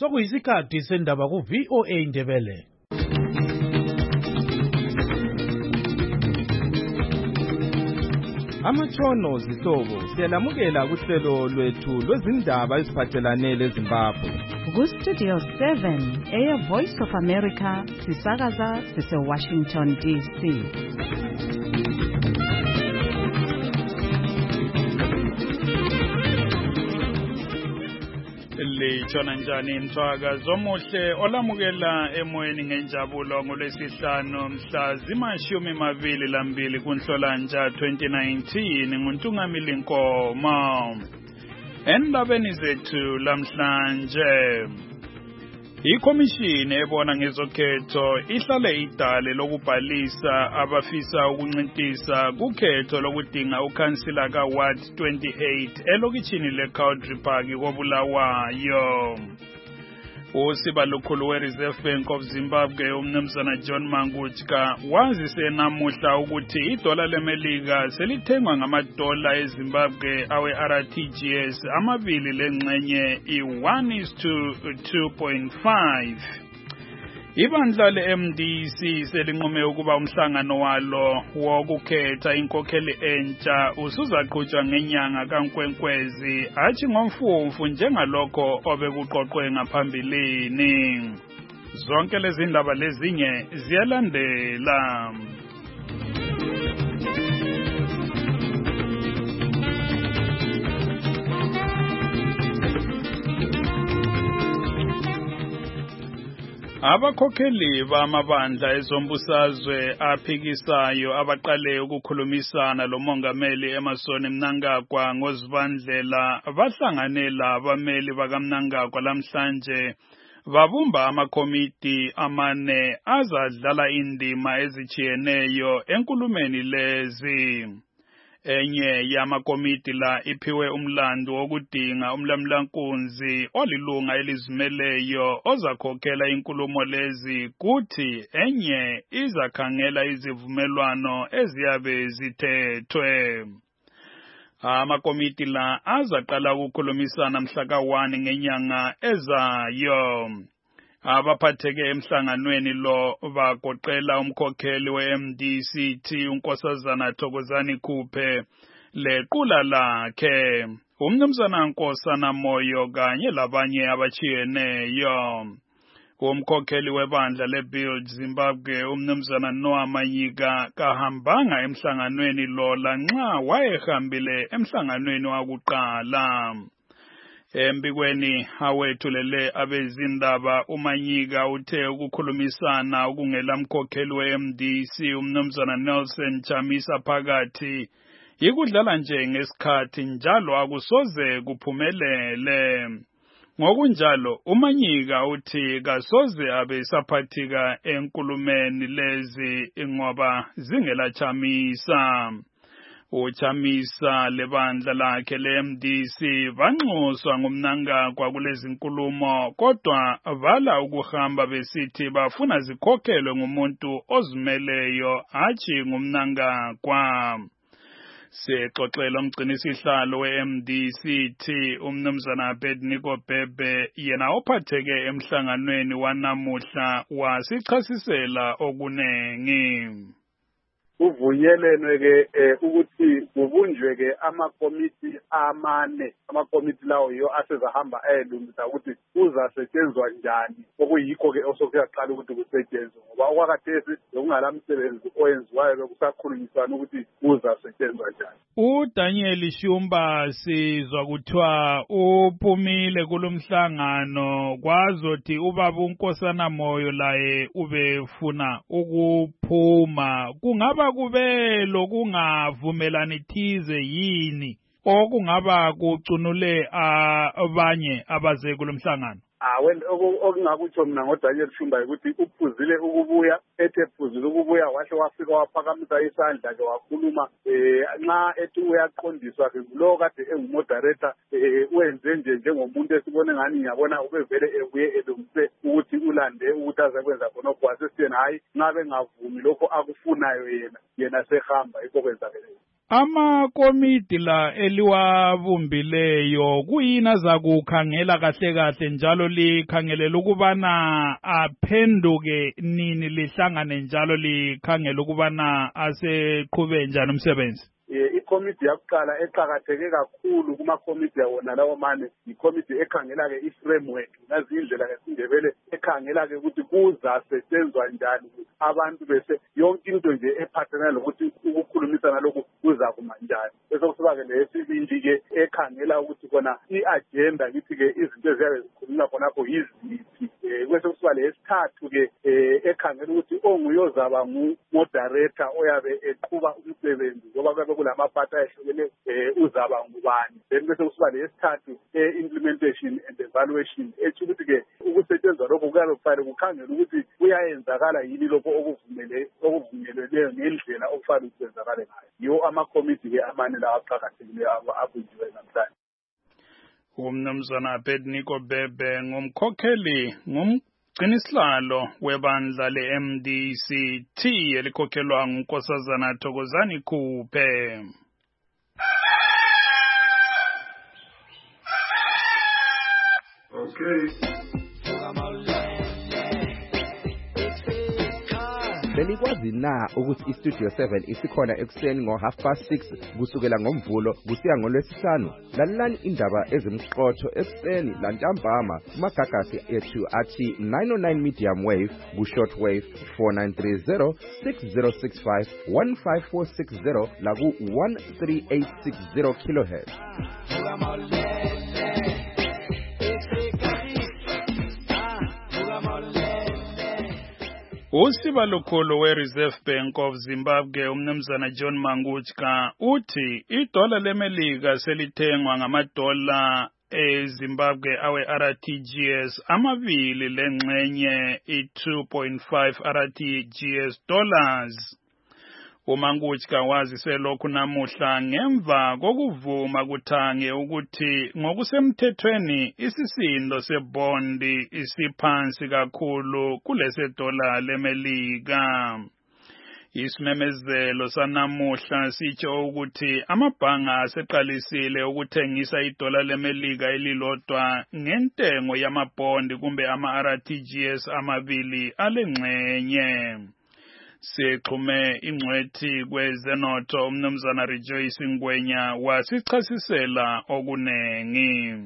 sokuyisikhathi sendaba ku-V O A Ndebele. Amatshono zihlobo siyalamukela kuhlelo lwethu lwezindaba eziphathelane leZimbabwe. Ku-Studio seven, Air Voice of America, sisakaza sise-Washington D C. Litshona njani mthwaka zomuhle olamukela emoyeni ngenjabulo ngolwesihlanu mhla zimashumi mabili lambili kuNhlolanja twenty nineteen nguNtungamili Nkomo. Endabeni zethu lamhlanje, ikhomishini ebona ngezokhetho ihlale idale lokubhalisa abafisa ukuncintisa kukhetho lokudinga ukhansila ka-Ward twenty-eight elokitshini le-Cowdry Park koBulawayo. Usiba lukhulu we-Reserve Bank of Zimbabwe umnumzana John Mangutska wazise namuhla ukuthi idola lemelika selithengwa ngamadola eZimbabwe awe-R T G S amabili lengxenye i-one is to two point five. Ibandla le-M D C selinqume ukuba umhlangano walo wokukhetha inkokheli entsha usuzaqhutshwa ngenyanga kaNkwenkwezi athi ngomfumfu njengalokho obekuqoqwe ngaphambilini. Zonke lezi ndaba lezinye ziyalandela. Abakhokheli bamabandla ezombusazwe aphikisayo abaqale ukukhulumisana lomongameli Emmerson Mnangagwa ngozibandlela bahlanganela abameli bakaMnangagwa lamhlanje babumba amakomiti amane azadlala indima ezijiyeneyo enkulumeni lezi. Enye yamakomiti la iphiwe umlando wokudinga umlamlankunzi olilunga elizimeleyo ozakhokhela inkulumo lezi kuthi enye izakhangela izivumelwano eziyabe zithethwe. Amakomiti la azaqala ukukhulumisana mhla ka one ngenyanga ezayo. Abaphatheke emhlanganweni lo bagoqela umkhokheli we-M D C T uNkosazana Thokozani Khuphe lequla lakhe umnumzana Nkosana Moyo kanye labanye abachiyeneyo. Umkhokheli webandla le-Build Zimbabwe umnumzana Noah Manyika kahambanga emhlanganweni lo lanxa wayehambile emhlanganweni wakuqala. Embikweni awethulele abezindaba uManyika uthe ukukhulumisana okungela mkhokheli we-M D C umnumzana Nelson Chamisa phakathi ikudlala nje ngesikhathi njalo akusoze kuphumelele. Ngokunjalo uManyika uthi kasoze abe saphathika enkulumeni lezi ngoba zingela Chamisa. Uchamisa lebandla lakhe le-M D C banxuswa ngumNangagwa kulezi nkulumo kodwa vala ukuhamba besithi bafuna zikhokhelwe ngumuntu ozimeleyo hatshi ngumNangagwa. Sexoxela umgcinisihlalo we-M D C T umnumzana Abednego Bhebhe yena ophatheke emhlanganweni wanamuhla wasichasisela okunengi. Kuvunyelwe ke ukuthi kubunjwe ke amakomiti amane amakomiti lawo yo asezahamba ayelungisa ukuthi uzasetshenzwa njani okuyikho ke osokuyaqala ukuthi kusetshenzwe ngoba okwakhathesi bekungalamsebenzi oyenziwayo bekusakhulunyiswana ukuthi uzasetshenzwa njani. uDaniel Shumba sizwa kuthiwa uphumile kulomhlangano kwazothi ubaba uNkosana Moyo laye ubefuna ukuphuma kungaba kube lokungavumelani thize yini okungaba kucunule abanye abaze kulomhlangano. Awen okungakutsho mina ngoDaniel Shumba ukuthi uphuzile ukubuya ethe phuzile ukubuya wahle wafika waphakamisa isandla ke wakhuluma eh nxa ethi uyaqondiswa ke lo kade engumoderator wenze nje njengomuntu esibone ngani ngiyabona ubevele ebuye elungise ukuthi ulande ukuthi azakwenza khona okwase siyena hayi nxa bengavumi lokho akufunayo yena yena sehamba ikho kwenzakeleyo. amakomiti la eliwabumbileyo kuyini azakukhangela kahle kahle njalo likhangelela ukubana aphenduke nini lihlangane njalo likhangela ukubana aseqhube njani umsebenzi? Ikomiti yakuqala eqhakatheke kakhulu kumakomiti yawona lawo mane ikomiti ekhangela ke iframework nazi indlela ngesindebele ekhangela ke ukuthi kuzasetshenzwa njani abantu bese yonke into nje ephathelana lokuthi ukukhulumisana lokhu kuza kuma njani bese kusuka ke lesibindi ke ekhangela ukuthi kona iagenda kithi ke izinto eziyabe zikhulunywa khonapho yiziphi bese kusuka lesithathu ke ekhangela ukuthi onguyozaba ngu moderator oyabe eqhuba umsebenzi ngoba kube kulamaphatha ahlukene uzaba ngubani then bese kusuka lesithathu implementation and evaluation ethi ukuthi ke ukusetshenzwa lokho kuyabe kufanele kukhangela ukuthi kuyayenzakala yini lokho okuvumele okuvunyelweyo ngendlela okufanele ukwenzakale ngayo yiwo amakomiti ke amane lawa aqhakathekileyo abunjiwe namhlanje. Umnumzana Abednego Bebe ngumkhokheli ngumgcinisihlalo webandla le-M D C T elikhokhelwa nguNkosazana Thokozani Khuphe. Okay. Belikwazi na ukuthi iStudio seven isikhona ekuseni ngo half past six kusukela ngomvulo kusiya ngolwesihlanu? Lalelani indaba ezimqotho ekuseni lantambama kumagagasi ethu athi nine oh nine medium wave ku short wave four nine three zero six zero six five one five four six zero la ku one three eight six zero kilohertz. Usiba lokholo we-Reserve Bank of Zimbabwe umnumzana John Manguchka uthi idola lemelika selithengwa ngamadola eZimbabwe awe R T G S amabili lengxenye i-two point five R T G S dollars. uManguchka wazise lokhu namuhla ngemva kokuvuma kuthange ukuthi ngokusemthethweni isisindo sebondi isiphansi kakhulu kulese dola lemelika. Isimemezelo sanamuhla sitsho ukuthi amabhanga aseqalisile ukuthengisa idola lemelika elilodwa ngentengo yamabondi kumbe ama-R T G S amabili alengxenye. Sixhume ingcwethi kwezenotho umnumzana Rejoice Ngwenya wasichasisela okunengi.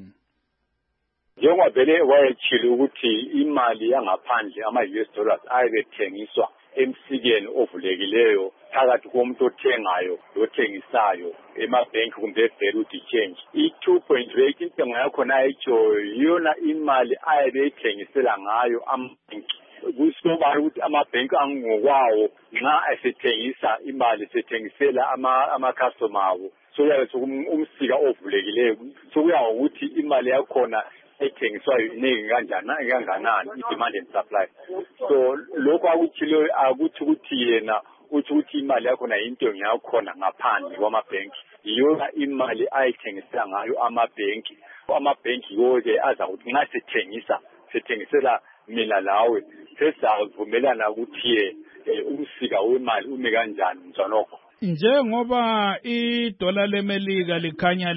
Njengoba vele wayechile ukuthi imali yangaphandle ama-U S dollars ayebethengiswa emsikeni ovulekileyo phakathi komuntu othengayo lothengisayo emabhenki kumbe evalue change i-two point eight intengo yakhona ayitsho yona imali ayebeyithengisela ngayo amabhenki. Kusobala ukuthi amabhenki angokwawo nxa esethengisa imali sethengisela ama-customer abo soyabe umsika ovulekileyo sokuya ngokuthi imali yakhona ethengiswayo iningi kanganani i-demand and supply. So lokho akuthile akuthi ukuthi yena uthi ukuthi imali yakhona yinto yakhona ngaphandle kwamabhenki iyona imali ayithengisela ngayo amabhenki. Amabhenki yonke aza ukuthi nxa sethengisa sethengisela mina lawe sesavumelana ukuthi umsika wemali ume kanjani mzanokho. Njengoba idola lemelika likhanya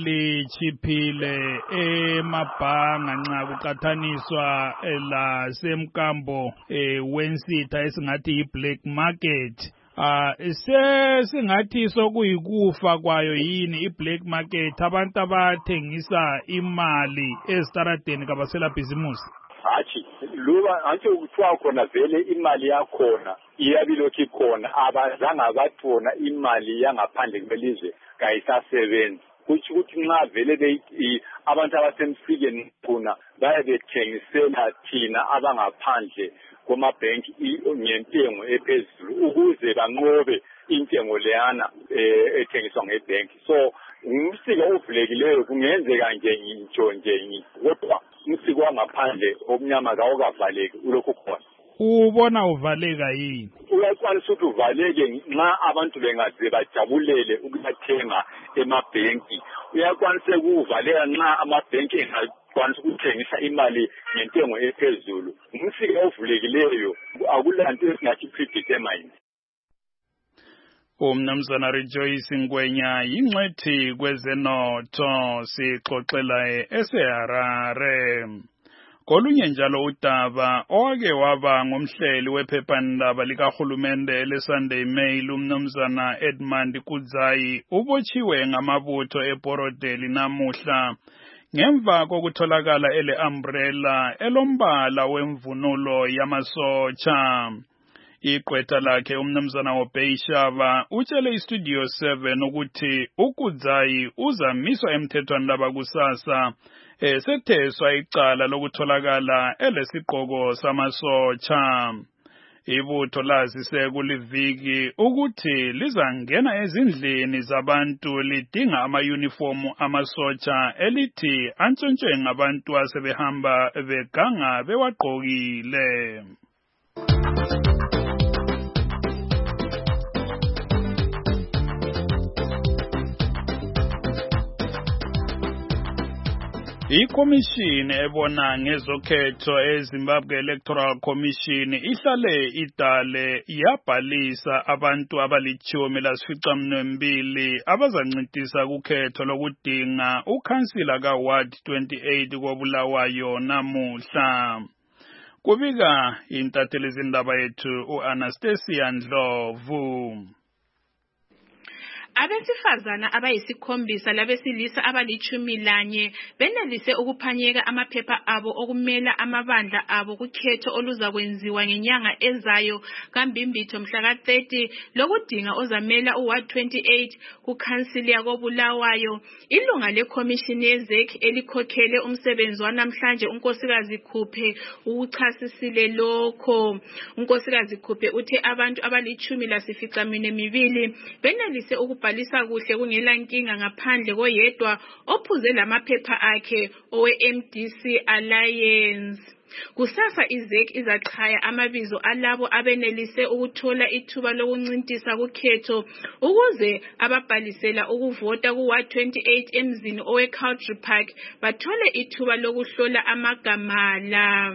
lichiphile emabhanga nxa kuqathaniswa la semkambo wensitha esingathi yi-black market, Ah sesingathi sokuyikufa kwayo yini i-black market abantu abathengisa imali ezitaradeni kabasela bhizimusi? Hachi luba anche ukuthiwa khona vele imali yakhona iyabilokhu ikhona abazange abathona imali yangaphandle kwelizwe kayisasebenzi. Kuthi ukuthi nxa vele abantu abasemsikeni khona bayabethengisela thina abangaphandle kwamabhenki ngentengo ephezulu ukuze banqobe intengo leyana ethengiswa ngebhenki. So umsika ovulekileyo kungenzeka nje ngitsho nje kodwa umsika wangaphandle omnyama kawukavaleki ulokhu khona. Ubona uvaleka yini? Uyakwanisa ukuthi uvaleke nxa abantu bengaze bajabulele ukuthenga emabhenki. Uyakwanisa ukuvaleka nxa amabhenki engakwanisa ukuthengisa imali ngentengo ephezulu. Umsika ovulekileyo akulanto esingathi predetermined. Umnumzana Rejoice Ngwenya yingxethi kwezenotho sixoxela eseHarare. Kolunye njalo udaba owake waba ngumhleli wephephandaba likahulumende leSunday Mail umnumzana Edmund Kudzayi ubotshiwe ngamabutho eBorodeli namuhla ngemva kokutholakala ele umbrella elombala wemvunulo yamasotsha. Igqwetha lakhe umnumzana Obeyshava utshele iStudio seven ukuthi uKudzayi uzamiswa emthethweni labakusasa esetheswa icala lokutholakala elesigqoko samasotsha. Ibutho lazise kuliviki ukuthi lizangena ezindlini zabantu lidinga amayunifomu amasotsha elithi antshontshwe ngabantu asebehamba beganga bewagqokile. Ikomishini ebona ngezokhetho eZimbabwe Electoral Commission ihlale idale yabhalisa abantu abalichumi lasficaminwembili abazancintisa kukhetho lokudinga ukhansila kaWard twenty-eight koBulawayo namuhla. Kubika intatheli zindaba yethu uAnastasia Ndlovu. Abesifazana abayisikhombisa labesilisa abalichumi lanye benelise ukuphanyeka amaphepha abo okumela amabandla abo kukhetho oluzakwenziwa ngenyanga ezayo kaMbimbitho mhla ka thirty lokudinga ozamela uWard twenty-eight kukhansili yakoBulawayo. Ilunga lekhomishini yeZEC elikhokhele umsebenzi wanamhlanje unkosikazi Khuphe ukuchasisile lokho. Unkosikazi Khuphe uthe abantu abalichumi lasificaminwembili benelise uku bhalisa kuhle kungela nkinga ngaphandle koyedwa ophuze lamaphepha akhe owe M D C Alliance. Kusasa iZEC izachaya amabizo alabo abenelise ukuthola ithuba lokuncintisa kukhetho ukuze ababhalisela ukuvota kuWard twenty-eight emzini owe Country Park bathole ithuba lokuhlola amagama la.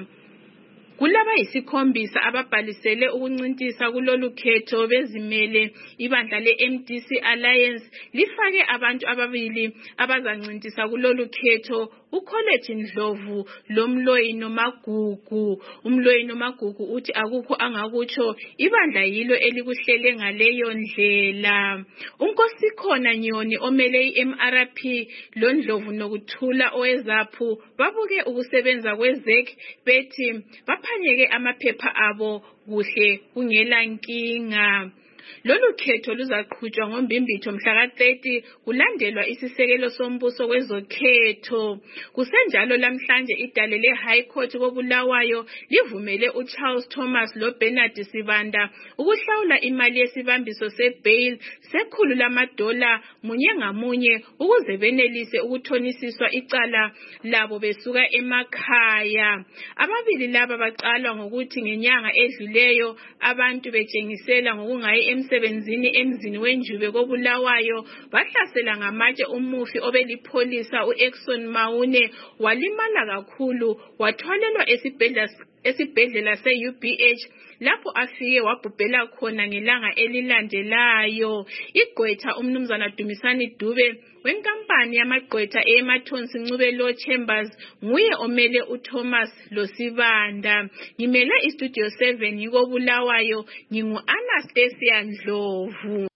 Kulaba yisikhombisa ababhalisele ukuncintisa kulolu khetho bezimele ibandla le-M D C Alliance lifake abantu ababili abazancintisa kulolu khetho uCollege Ndlovu lomloyi noMagugu. Umloyi noMagugu uthi akukho angakutsho ibandla yilo elikuhlele ngaleyo ndlela. Unkosikhona Nyoni omele i-M R P loNdlovu nokuthula owezaphu babuke ukusebenza kweZEC bethi baphanyeke amaphepha abo kuhle kungela nkinga. Lolu khetho luzaqhutshwa ngoMbimbitho mhla ka thirty kulandelwa isisekelo sombuso kwezokhetho. Kusenjalo lamhlanje idale leHigh Court koBulawayo livumele uCharles Thomas loBernard Sibanda ukuhlawula imali yesibambiso sebail sekhulu lamadola munye ngamunye ukuze benelise ukuthonisiswa icala labo besuka emakhaya. Ababili laba baqalwa ngokuthi ngenyanga edluleyo abantu betshengisela ngokungayi emsebenzini emzini wenjube koBulawayo bahlasela ngamatshe umufi obelipholisa uExxon Maune walimala kakhulu wathwalelwa esibhedlela esibhedlela se-U B H lapho afike wabhubhela khona ngelanga elilandelayo. Igqwetha umnumzana Dumisani Dube wenkampani yamagqwetha eMathonsi Ncube Law Chambers nguye omele uThomas loSibanda. Ngimele iStudio seven yikoBulawayo ngingu Anastasia Ndlovu.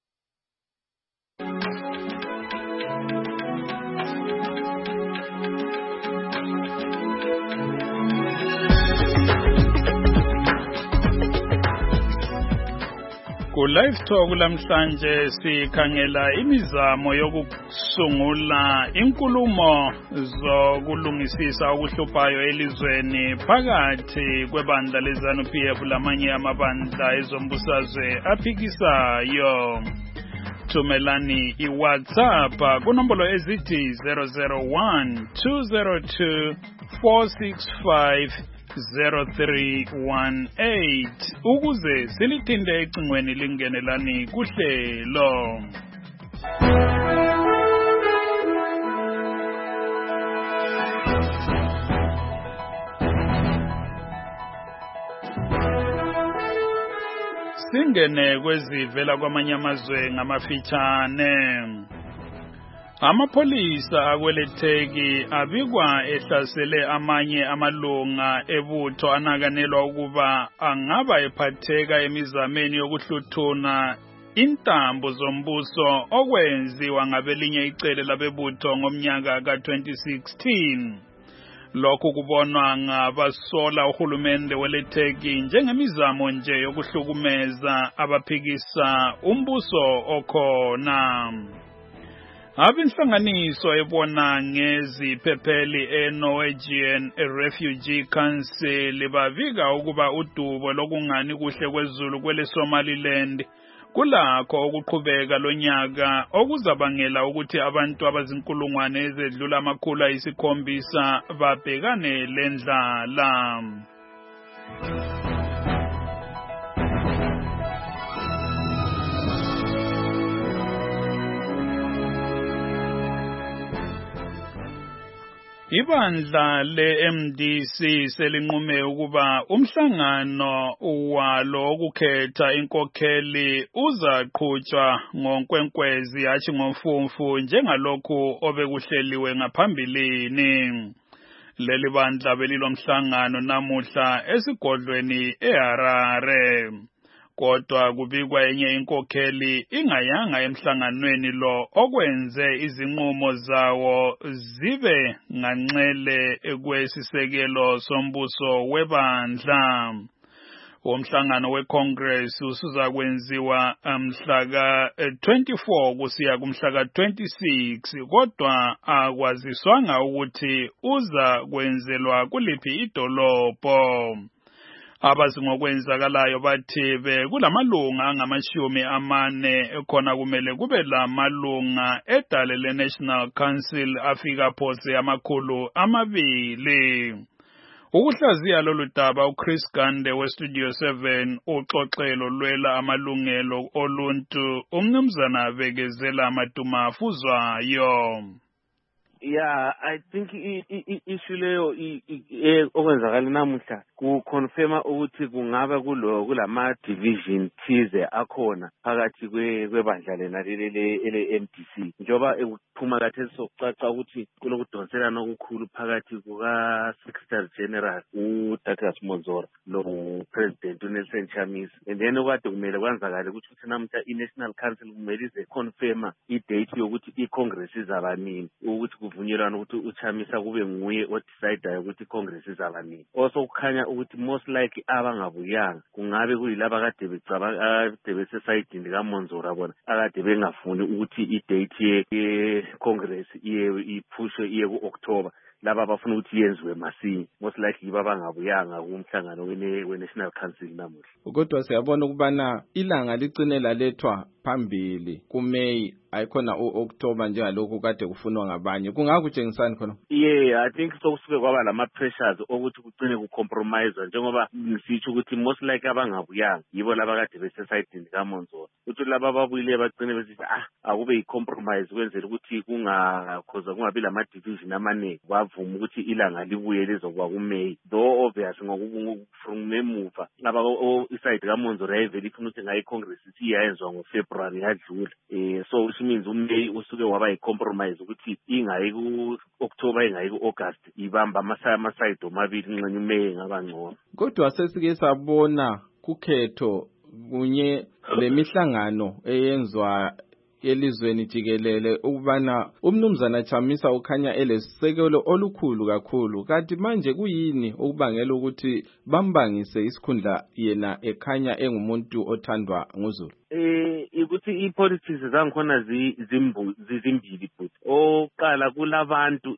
Ku live talk lamhlanje sikhangela imizamo yokusungula inkulumo zokulungisisa ukuhluphayo elizweni phakathi kwebandla leZANU P F lamanye amabandla ezombusazwe aphikisayo. Thumelani iWhatsApp kunombolo ezithi zero zero one two zero two four six five zero three one eight ukuze silithinde ecingweni lingenelani kuhlelo. singene kwezivela kwamanye amazwe ngamafitshane. Amapholisa akweletheki abikwa ehlasele amanye amalunga ebutho anakanelwa ukuba angaba ephatheka emizameni yokuhluthuna intambo zombuso okwenziwa ngabelinye icele labebutho ngomnyaka ka twenty sixteen. Lokhu kubonwa ngabasola uhulumende weLetheki njengemizamo nje yokuhlukumeza abaphikisa umbuso okhona. Abinhlanganiso ebona ngeziphepheli eNorwegian Refugee Council bavika ukuba udubo lokungani kuhle kwezulu kwele Somaliland kulakho okuqhubeka lonyaka okuzabangela ukuthi abantu abazinkulungwane ezedlula amakhulu ayisikhombisa babhekane lendlala. Ibandla le-M D C selinqume ukuba umhlangano walo wokukhetha inkokheli uzaqhutshwa ngonkwenkwezi hatshi ngomfumfu njengalokhu obekuhleliwe ngaphambilini. Leli bandla belilomhlangano namuhla esigodlweni eHarare. Kodwa kubikwa enye inkokheli ingayanga emhlanganweni lo okwenze izinqumo zawo zibe nganxele kwesisekelo sombuso webandla. Umhlangano weCongress usuza kwenziwa mhla ka twenty-four kusiya kumhla ka twenty-six kodwa akwaziswanga ukuthi uza kwenzelwa kuliphi idolobho. Abazingokwenzakalayo bathi bekulamalunga angamashumi amane khona kumele kube lamalunga edale le-National Council afika phose amakhulu amabili. Ukuhlaziya lolu daba uChris Gande weStudio seven uxoxelo lwela amalungelo oluntu umnumzana Bekezela Matuma afuzwayo. Yeah, I think issue leyo okwenzakala namuhla kuconfirma ukuthi kungaba kulo kulama division thize akhona phakathi kwebandla lena lele M D C njoba ekuphuma kathesi sokucaca ukuthi kulokudonselana okukhulu phakathi kuka Secretary General uDouglas Monzora lo President uNelson Chamisa, and then okade kumele kwenzakala ukuthi uthi namuhla iNational Council kumele ize confirma idate yokuthi iCongress izaba nini ukuthi kuvunyelwana ukuthi uChamisa kube nguye odecidayo ukuthi iCongress izaba nini. Also kukhanya ukuthi most likely abangabuyanga kungabe kuyilaba kade becabanga kade besesayidini kaMonzora bona akade bengafuni ukuthi idate yeCongress iye iphushwe iye ku-October, laba bafuna ukuthi yenziwe masinya. Most likely babangabuyanga kumhlangano we-National Council namuhla. Kodwa siyabona ukubana ilanga licine lalethwa phambili kuMay ayikhona uOctober njengalokho kade kufunwa ngabanye. Kungakutshengisani khona? Yeah, I think so kusuke kwaba lama pressures ukuthi kucine kucompromise njengoba ngisitsho ukuthi most likely abangabuyanga yibo laba kade besesayidini kaMonzora. Ukuthi laba babuyile bacine besithi ah akube yicompromise kwenzela ukuthi kungakhoza kungabi lama division amaningi. Bavuma ukuthi ilanga libuye lizokuba kuMay. Though obvious ngoku from memuva laba iside kaMonzora yayivele ifuna ukuthi ngayi Congress ithi iyenzwa ngoFebruary yadlula. Eh so means uMay usuke waba yicompromise ukuthi ingayi ku-October ingayi ku-August ibamba amasaya amaside omabili nxenye uMay ngaba ngcono. Kodwa sesike sabona kukhetho kunye lemihlangano eyenzwa elizweni jikelele ukubana umnumzana Chamisa ukhanya elesisekelo olukhulu kakhulu. Kanti manje kuyini ukubangela ukuthi bambangise isikhundla yena ekhanya engumuntu othandwa nguZulu? Eh ukuthi ipolitics zangikhona zimbu zizimbili futhi. Oqala kulabantu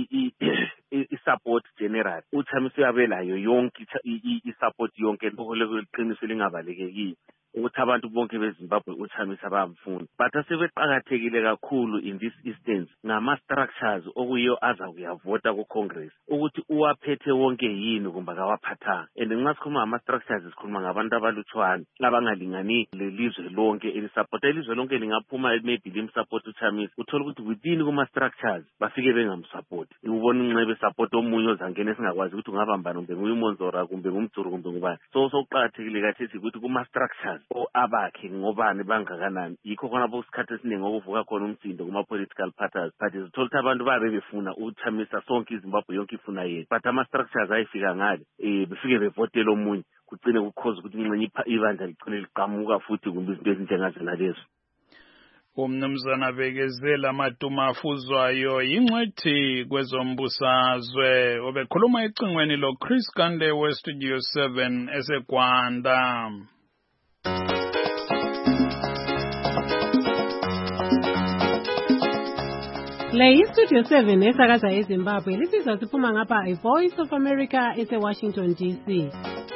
i-support general. uChamisa uyabelayo yonke i-support yonke ngokuleqiniso lingabalekekile ukuthi abantu bonke beZimbabwe uChamisa bayamfuna. But asebeqhakathekile kakhulu in this instance ngama structures okuyiyo aza kuyavota ku Congress ukuthi uwaphethe wonke yini kumbe akawaphathanga. And nxa sikhuluma ngama structures sikhuluma ngabantu abalutshwana abangalingani lelizwe lonke elisupport ilizwe lonke lingaphuma maybe limsupport uChamisa uthola ukuthi within kuma structures bafike bengamsupport. Ubona inxebe support omunye ozangena singakwazi ukuthi ungabambana kumbe nguMonzora kumbe ngumDzuru kumbe ngubani. So sokuqhakathekile kathesi ukuthi kuma structures asazi o abakhe ngobani bangakanani yikho khona bo isikhathi esiningi okuvuka khona umsindo kuma-political parties but zithola ukuthi abantu babe befuna ukuthamisa sonke izimbabwe yonke ifuna yena but ama-structures ayifika ngale um befike bevotele omunye kugcine kukhoza ukuthi ncenye ibandla ligcine liqamuka futhi kumbe izinto ezinjengazona lezo. Umnumzana Bekezela Matuma afuzwayo yingcwethi kwezombusazwe obekhuluma ecingweni lo Chris Kande we Studio seven eseGwanda. Le iStudio seven esakaza eZimbabwe lisizwa siphuma ngapha iVoice of America eseWashington D C.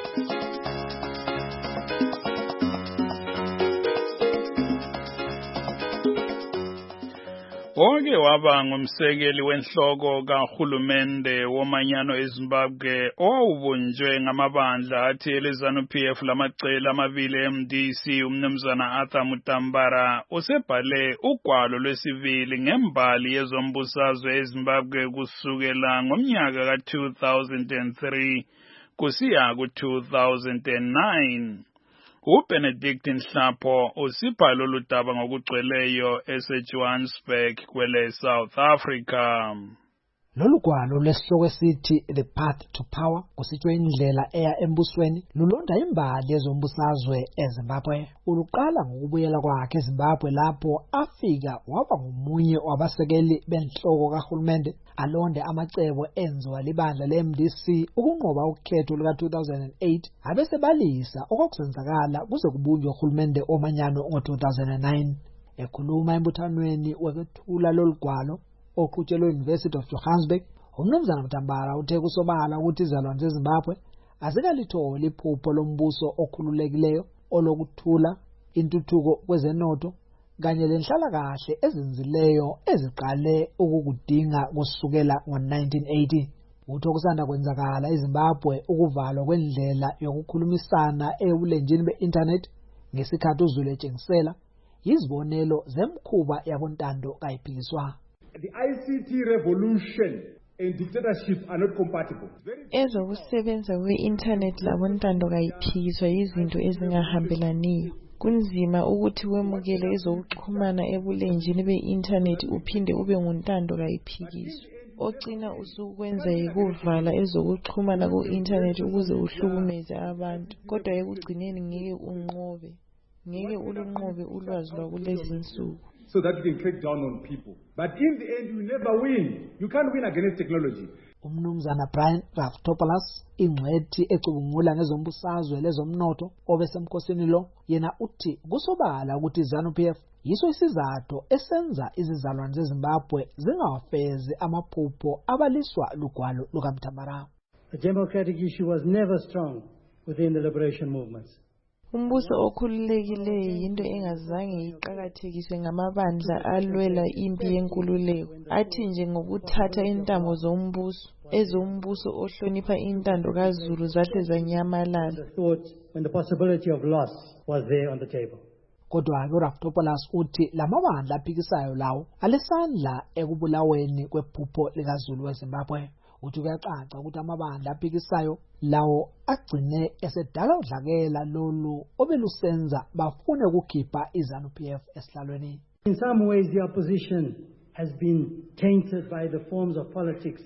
Oke waba ngumsekeli wenhloko kahulumende womanyano eZimbabwe owawubunjwe ngamabandla athile ZANU-P F lamacele amabili M D C umnumzana Arthur Mutambara usebhale ugwalo lwesivili ngembali yezombusazwe eZimbabwe kusukela ngomnyaka ka two thousand three kusiya ku two thousand nine. uBenedict Nhlapho usipha lolu daba ngokugcweleyo eseJohannesburg kwele South Africa. Lolu gwalo lesihloko esithi The Path to Power kusitshwe indlela eya embusweni lulonda imbali yezombusazwe eZimbabwe. Uluqala ngokubuyela kwakhe eZimbabwe lapho afika waba ngomunye wabasekeli benhloko kahulumende alonde amacebo enziwa libandla le-M D C ukunqoba ukhetho luka two thousand eight abese balisa okwakuzenzakala kuze kubunjwe uhulumende omanyano ngo two thousand nine. Ekhuluma embuthanweni wekuthula lolu gwalo oqhutshelwe University of Johannesburg, umnumzana Mutambara uthe kusobala ukuthi izalwane zeZimbabwe azikalitholi iphupho lombuso okhululekileyo olokuthula intuthuko kwezenotho kanye lenhlalakahle ezinzileyo eziqale ukukudinga kusukela ngo nineteen eighty. Utho kusanda kwenzakala eZimbabwe ukuvalwa kwendlela yokukhulumisana ebulenjini be-internet ngesikhathi uZulu etshengisela yizibonelo zemkhuba yabontando kayiphikiswa. The I C T revolution and dictatorship are not compatible. Ezokusebenza kwe-internet labontando kayiphikiswa izinto ezingahambelaniyo. Kunzima ukuthi wemukele ezokuxhumana ebulenjini be-internet uphinde ube nguntando kayiphikiswa. Ogcina usukwenza yikuvala ezokuxhumana ku-internet ukuze uhlukumeze abantu. Kodwa ekugcineni ngeke unqobe. Ngeke ulunqobe ulwazi lwakulezi insuku. So that you can crack down on people. But in the end, you never win. You can't win against technology. Umnumzana Brian Raftopoulos ingcwethi ecubungula ngezombusazwe lezomnotho obesemkhosini lo yena uthi kusobala ukuthi ZANU-P F yiso isizathu esenza izizalwane zeZimbabwe zingawafezi amaphupho abaliswa lugwalo lukaMtambara. The democratic issue was never strong within the liberation movements. Umbuso okhululekileyo yinto engazange iqakathekiswe ngamabandla alwela impi yenkululeko athi nje ngokuthatha intambo zombuso ezombuso ohlonipha intando kaZulu zahle zanyamalala. When the possibility of loss was there on the table. Kodwa uRaftopoulos uthi lamabandla aphikisayo lawo alesandla ekubulaweni kwephupho likaZulu weZimbabwe. Uthi kuyacaca ukuthi amabandla aphikisayo lawo agcine esedala udlakela lolu obelusenza bafune ukukhipha iZANU-P F esihlalweni. In some ways the opposition has been tainted by the forms of politics.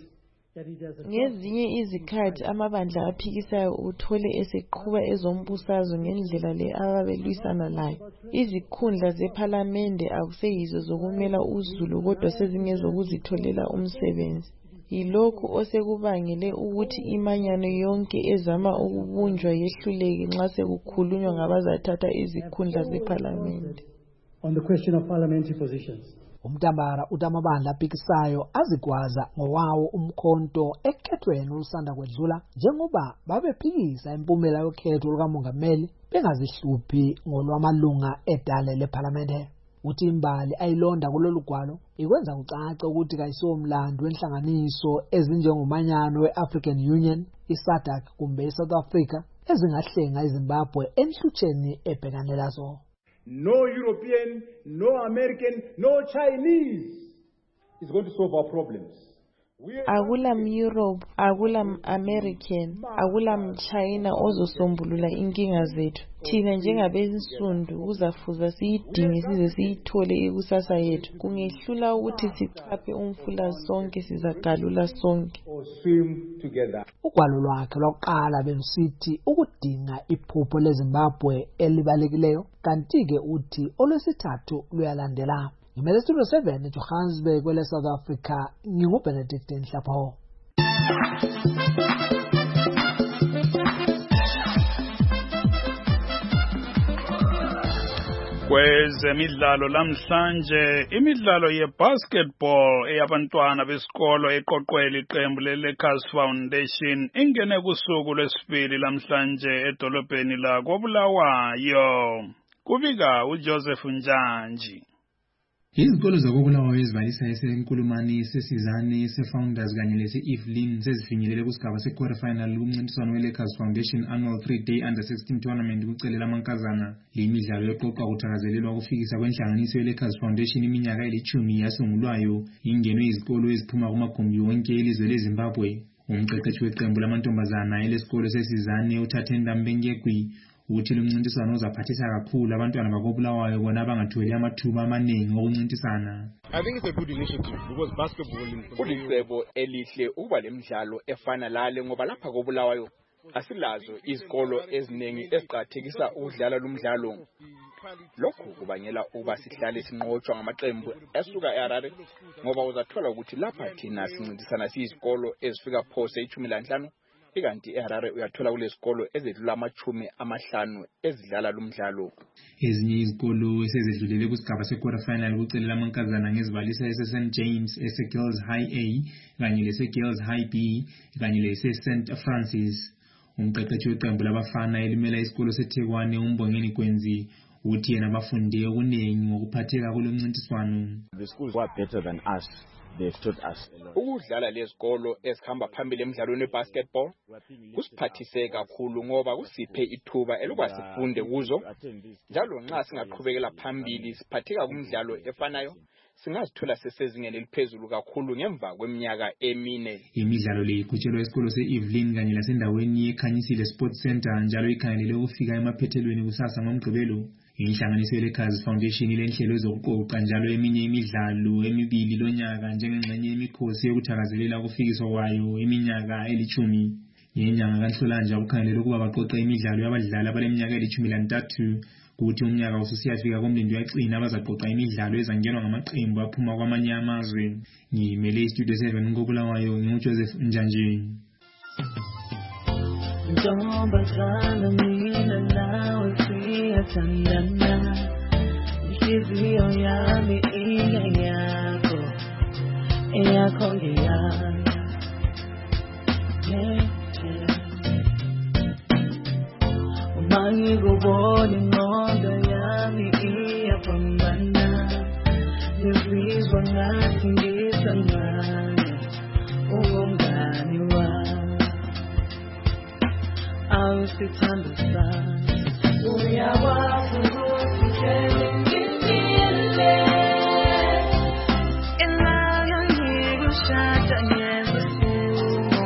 Ngezinye izikhathi amabandla aphikisayo uthole eseqhuba ezombusazwe ngendlela le ababelwisana layo. Izikhundla zephalamende akuseyizo zokumela uZulu kodwa sezingezokuzitholela umsebenzi. Yilokhu osekubangele ukuthi imanyano yonke ezama ukubunjwa yehluleke nxa sekukhulunywa ngabazathatha izikhundla zephalamende. On the question of parliamentary positions. Umtambara utamabandla aphikisayo azigwaza ngowawo umkhonto ekhethweni olusanda kwedlula njengoba babephikisa impumela yokhetho lukamongameli bengazihluphi ngolwamalunga edale lephalamende. Uthi imbali ayilonda kulolu gwalo ikwenza kucace ukuthi kayisomlando wenhlanganiso ezinjengomanyano we-African Union, iSADC kumbe iSouth Africa ezingahlenga iZimbabwe enhlutsheni ebhekane lazo. No European, no American, no Chinese is going to solve our problems. akulam Europe, akulam American, akulam China ozosombulula inkinga zethu. Thina njengabensundu kuzafuza siyidinge size siyithole ikusasa yethu. Kungehlula ukuthi sichaphe umfula sonke sizagalula sonke. Ugwalo lwakhe lokuqala belusithi ukudinga iphupho leZimbabwe elibalekileyo, kanti-ke uthi olwesithathu luyalandela. Ngimele Studio seven eJohannesburg kwele South Africa, nginguBenedict Nhlapho. Kwezemidlalo lamhlanje, imidlalo yebasketball eyabantwana besikolo eqoqwele iqembu leLakers Foundation ingene kusuku lwesibili lamhlanje edolobheni la koBulawayo. Kubika uJoseph Njanji. Izikolo zakobulawayo ezibalisa esenkulumani sesizane ese-Founders kanye lese-Evelyn sezifinyelele kusigaba se-quarter final kumncintiswano we-Lakers Foundation Annual three day under sixteen tournament kucelela amankazana. Le midlalo yoqoqa kuthakazelelwa ukufikisa kwenhlanganiso ye-Lakers Foundation iminyaka elithumi yasungulwayo ingenwe izikolo eziphuma kumagumbi wonke elizwe leZimbabwe. Umqeqeshi weqembu lamantombazana elesikolo sesizane uThathenda Mbengegwi uthi lo mncintiswano uzaphathisa kakhulu abantwana bakobulawayo bona bangatholi amathuba amaningi okuncintisana. I think it's a good initiative because basketball kulicebo elihle ukuba lemidlalo efana lale ngoba lapha kobulawayo asilazo izikolo eziningi eziqhathekisa ukudlala lo mdlalo. Lokho kubangela uba sihlale sinqotshwa ngamaqembu esuka eHarare ngoba uzathola ukuthi lapha thina sincintisana sizikolo ezifika phose ithumi lanhlanu ikanti eHarare uyathola kulesikolo ezedlula amachumi amahlanu ezidlala lo mdlalo. Ezinye izikolo esezedlulele kusigaba se-quarter final kucelela amankazana ngezibalisa ese-Saint James, ese-Girls High A kanye lese-Girls High B kanye lese-Saint Francis. Umqeqeshi weqembu labafana elimela isikolo seThekwani uMbongeni Gwenzi uthi yena bafunde okuningi ngokuphatheka kulo mncintiswano. The schools were better than us. They've taught us a lot. Ukudlala lezikolo esikhamba phambili emidlalweni webasketball kusiphathise kakhulu ngoba kusiphe ithuba elokuba sifunde kuzo. Njalo nxa singaqhubekela phambili siphatheka kumidlalo efanayo singazithola sesezingeni eliphezulu kakhulu ngemva kweminyaka emine. Imidlalo le iqhutshelwa esikolo se-Evelyn kanye lasendaweni yeKhanyisile Sports Center njalo ikhangelele ukufika emaphethelweni kusasa ngomgqibelo. Inhlanganiso ye-Lakers Foundation ilenhlelo ezokuqoqa njalo eminye imidlalo emibili lonyaka njengengxenye yemikhosi yokuthakazelela ukufikiswa kwayo iminyaka elithumi. Ngenyanga kaNhlolanja ukhangelele ukuba baqoqe imidlalo yabadlali abaleminyaka elithumi lantathu kuthi umnyaka ususiyafika komlindo yaqina abazaqoqa imidlalo ezangenwa ngamaqembu aphuma kwamanye amazwe. Ngimele iStudio seven koBulawayo nginguJoseph Njanji. Ntombazana mina nawe siyathandana, inhliziyo yami ingeyakho, eyakho ngeyami. Uma ngikubona ingqondo yami iyapambana, ngizizwa ngathi ngisangane, ungumngani wami. Awusithanda sami, uyakwazi ukuthi ngeke ngimile, elanga ngikushada ngenza isifungo,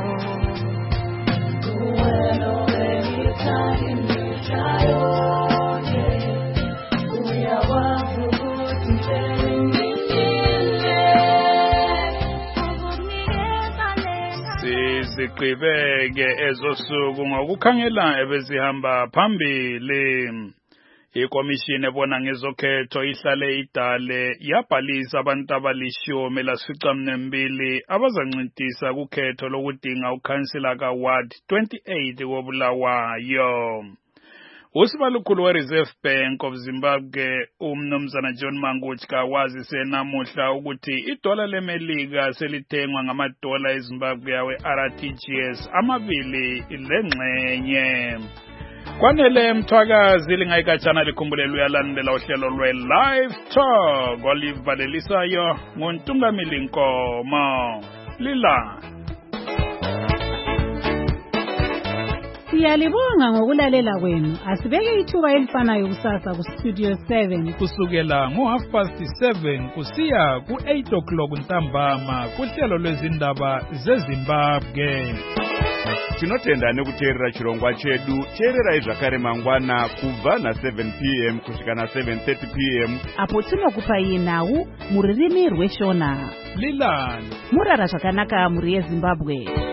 kuwena owengithanda imihla yonke, uyakwazi ukuthi ngeke ngimile, ukukunikeza lena. Siqhubeke ezosuku ngokukhangela ebezihamba phambili. Ikomishini ebona ngezokhetho ihlale idale yabhalisa abantu abalishumi lasicamnembili abazancintisa kukhetho lokudinga ukhansila kaWard twenty-eight koBulawayo. Usibalukhulu we-Reserve Bank of Zimbabwe umnumzana John Mangutshka wazise namuhla ukuthi idola leMelika selithengwa ngamadola eZimbabwe yawe R T G S amabili lengxenye. Kwanele mthwakazi lingayikatshana likhumbulelwe uyalandela uhlelo lwe-Live Talk olivalelisayo nguNtungamili Nkomo. Lila Siyalibonga ngokulalela kwenu. Asibeke ithuba elifanayo kusasa ku Studio seven kusukela ngo half past seven kusiya ku eight o'clock ntambama kuhlelo lwezindaba zeZimbabwe. Tinotenda nekuteerera chirongwa chedu. Teererai zvakare mangwana kubva na seven p m kusvika na seven thirty p m apo tinokupai nhau muririmi rweshona. Lilani murara zvakanaka muri yeZimbabwe.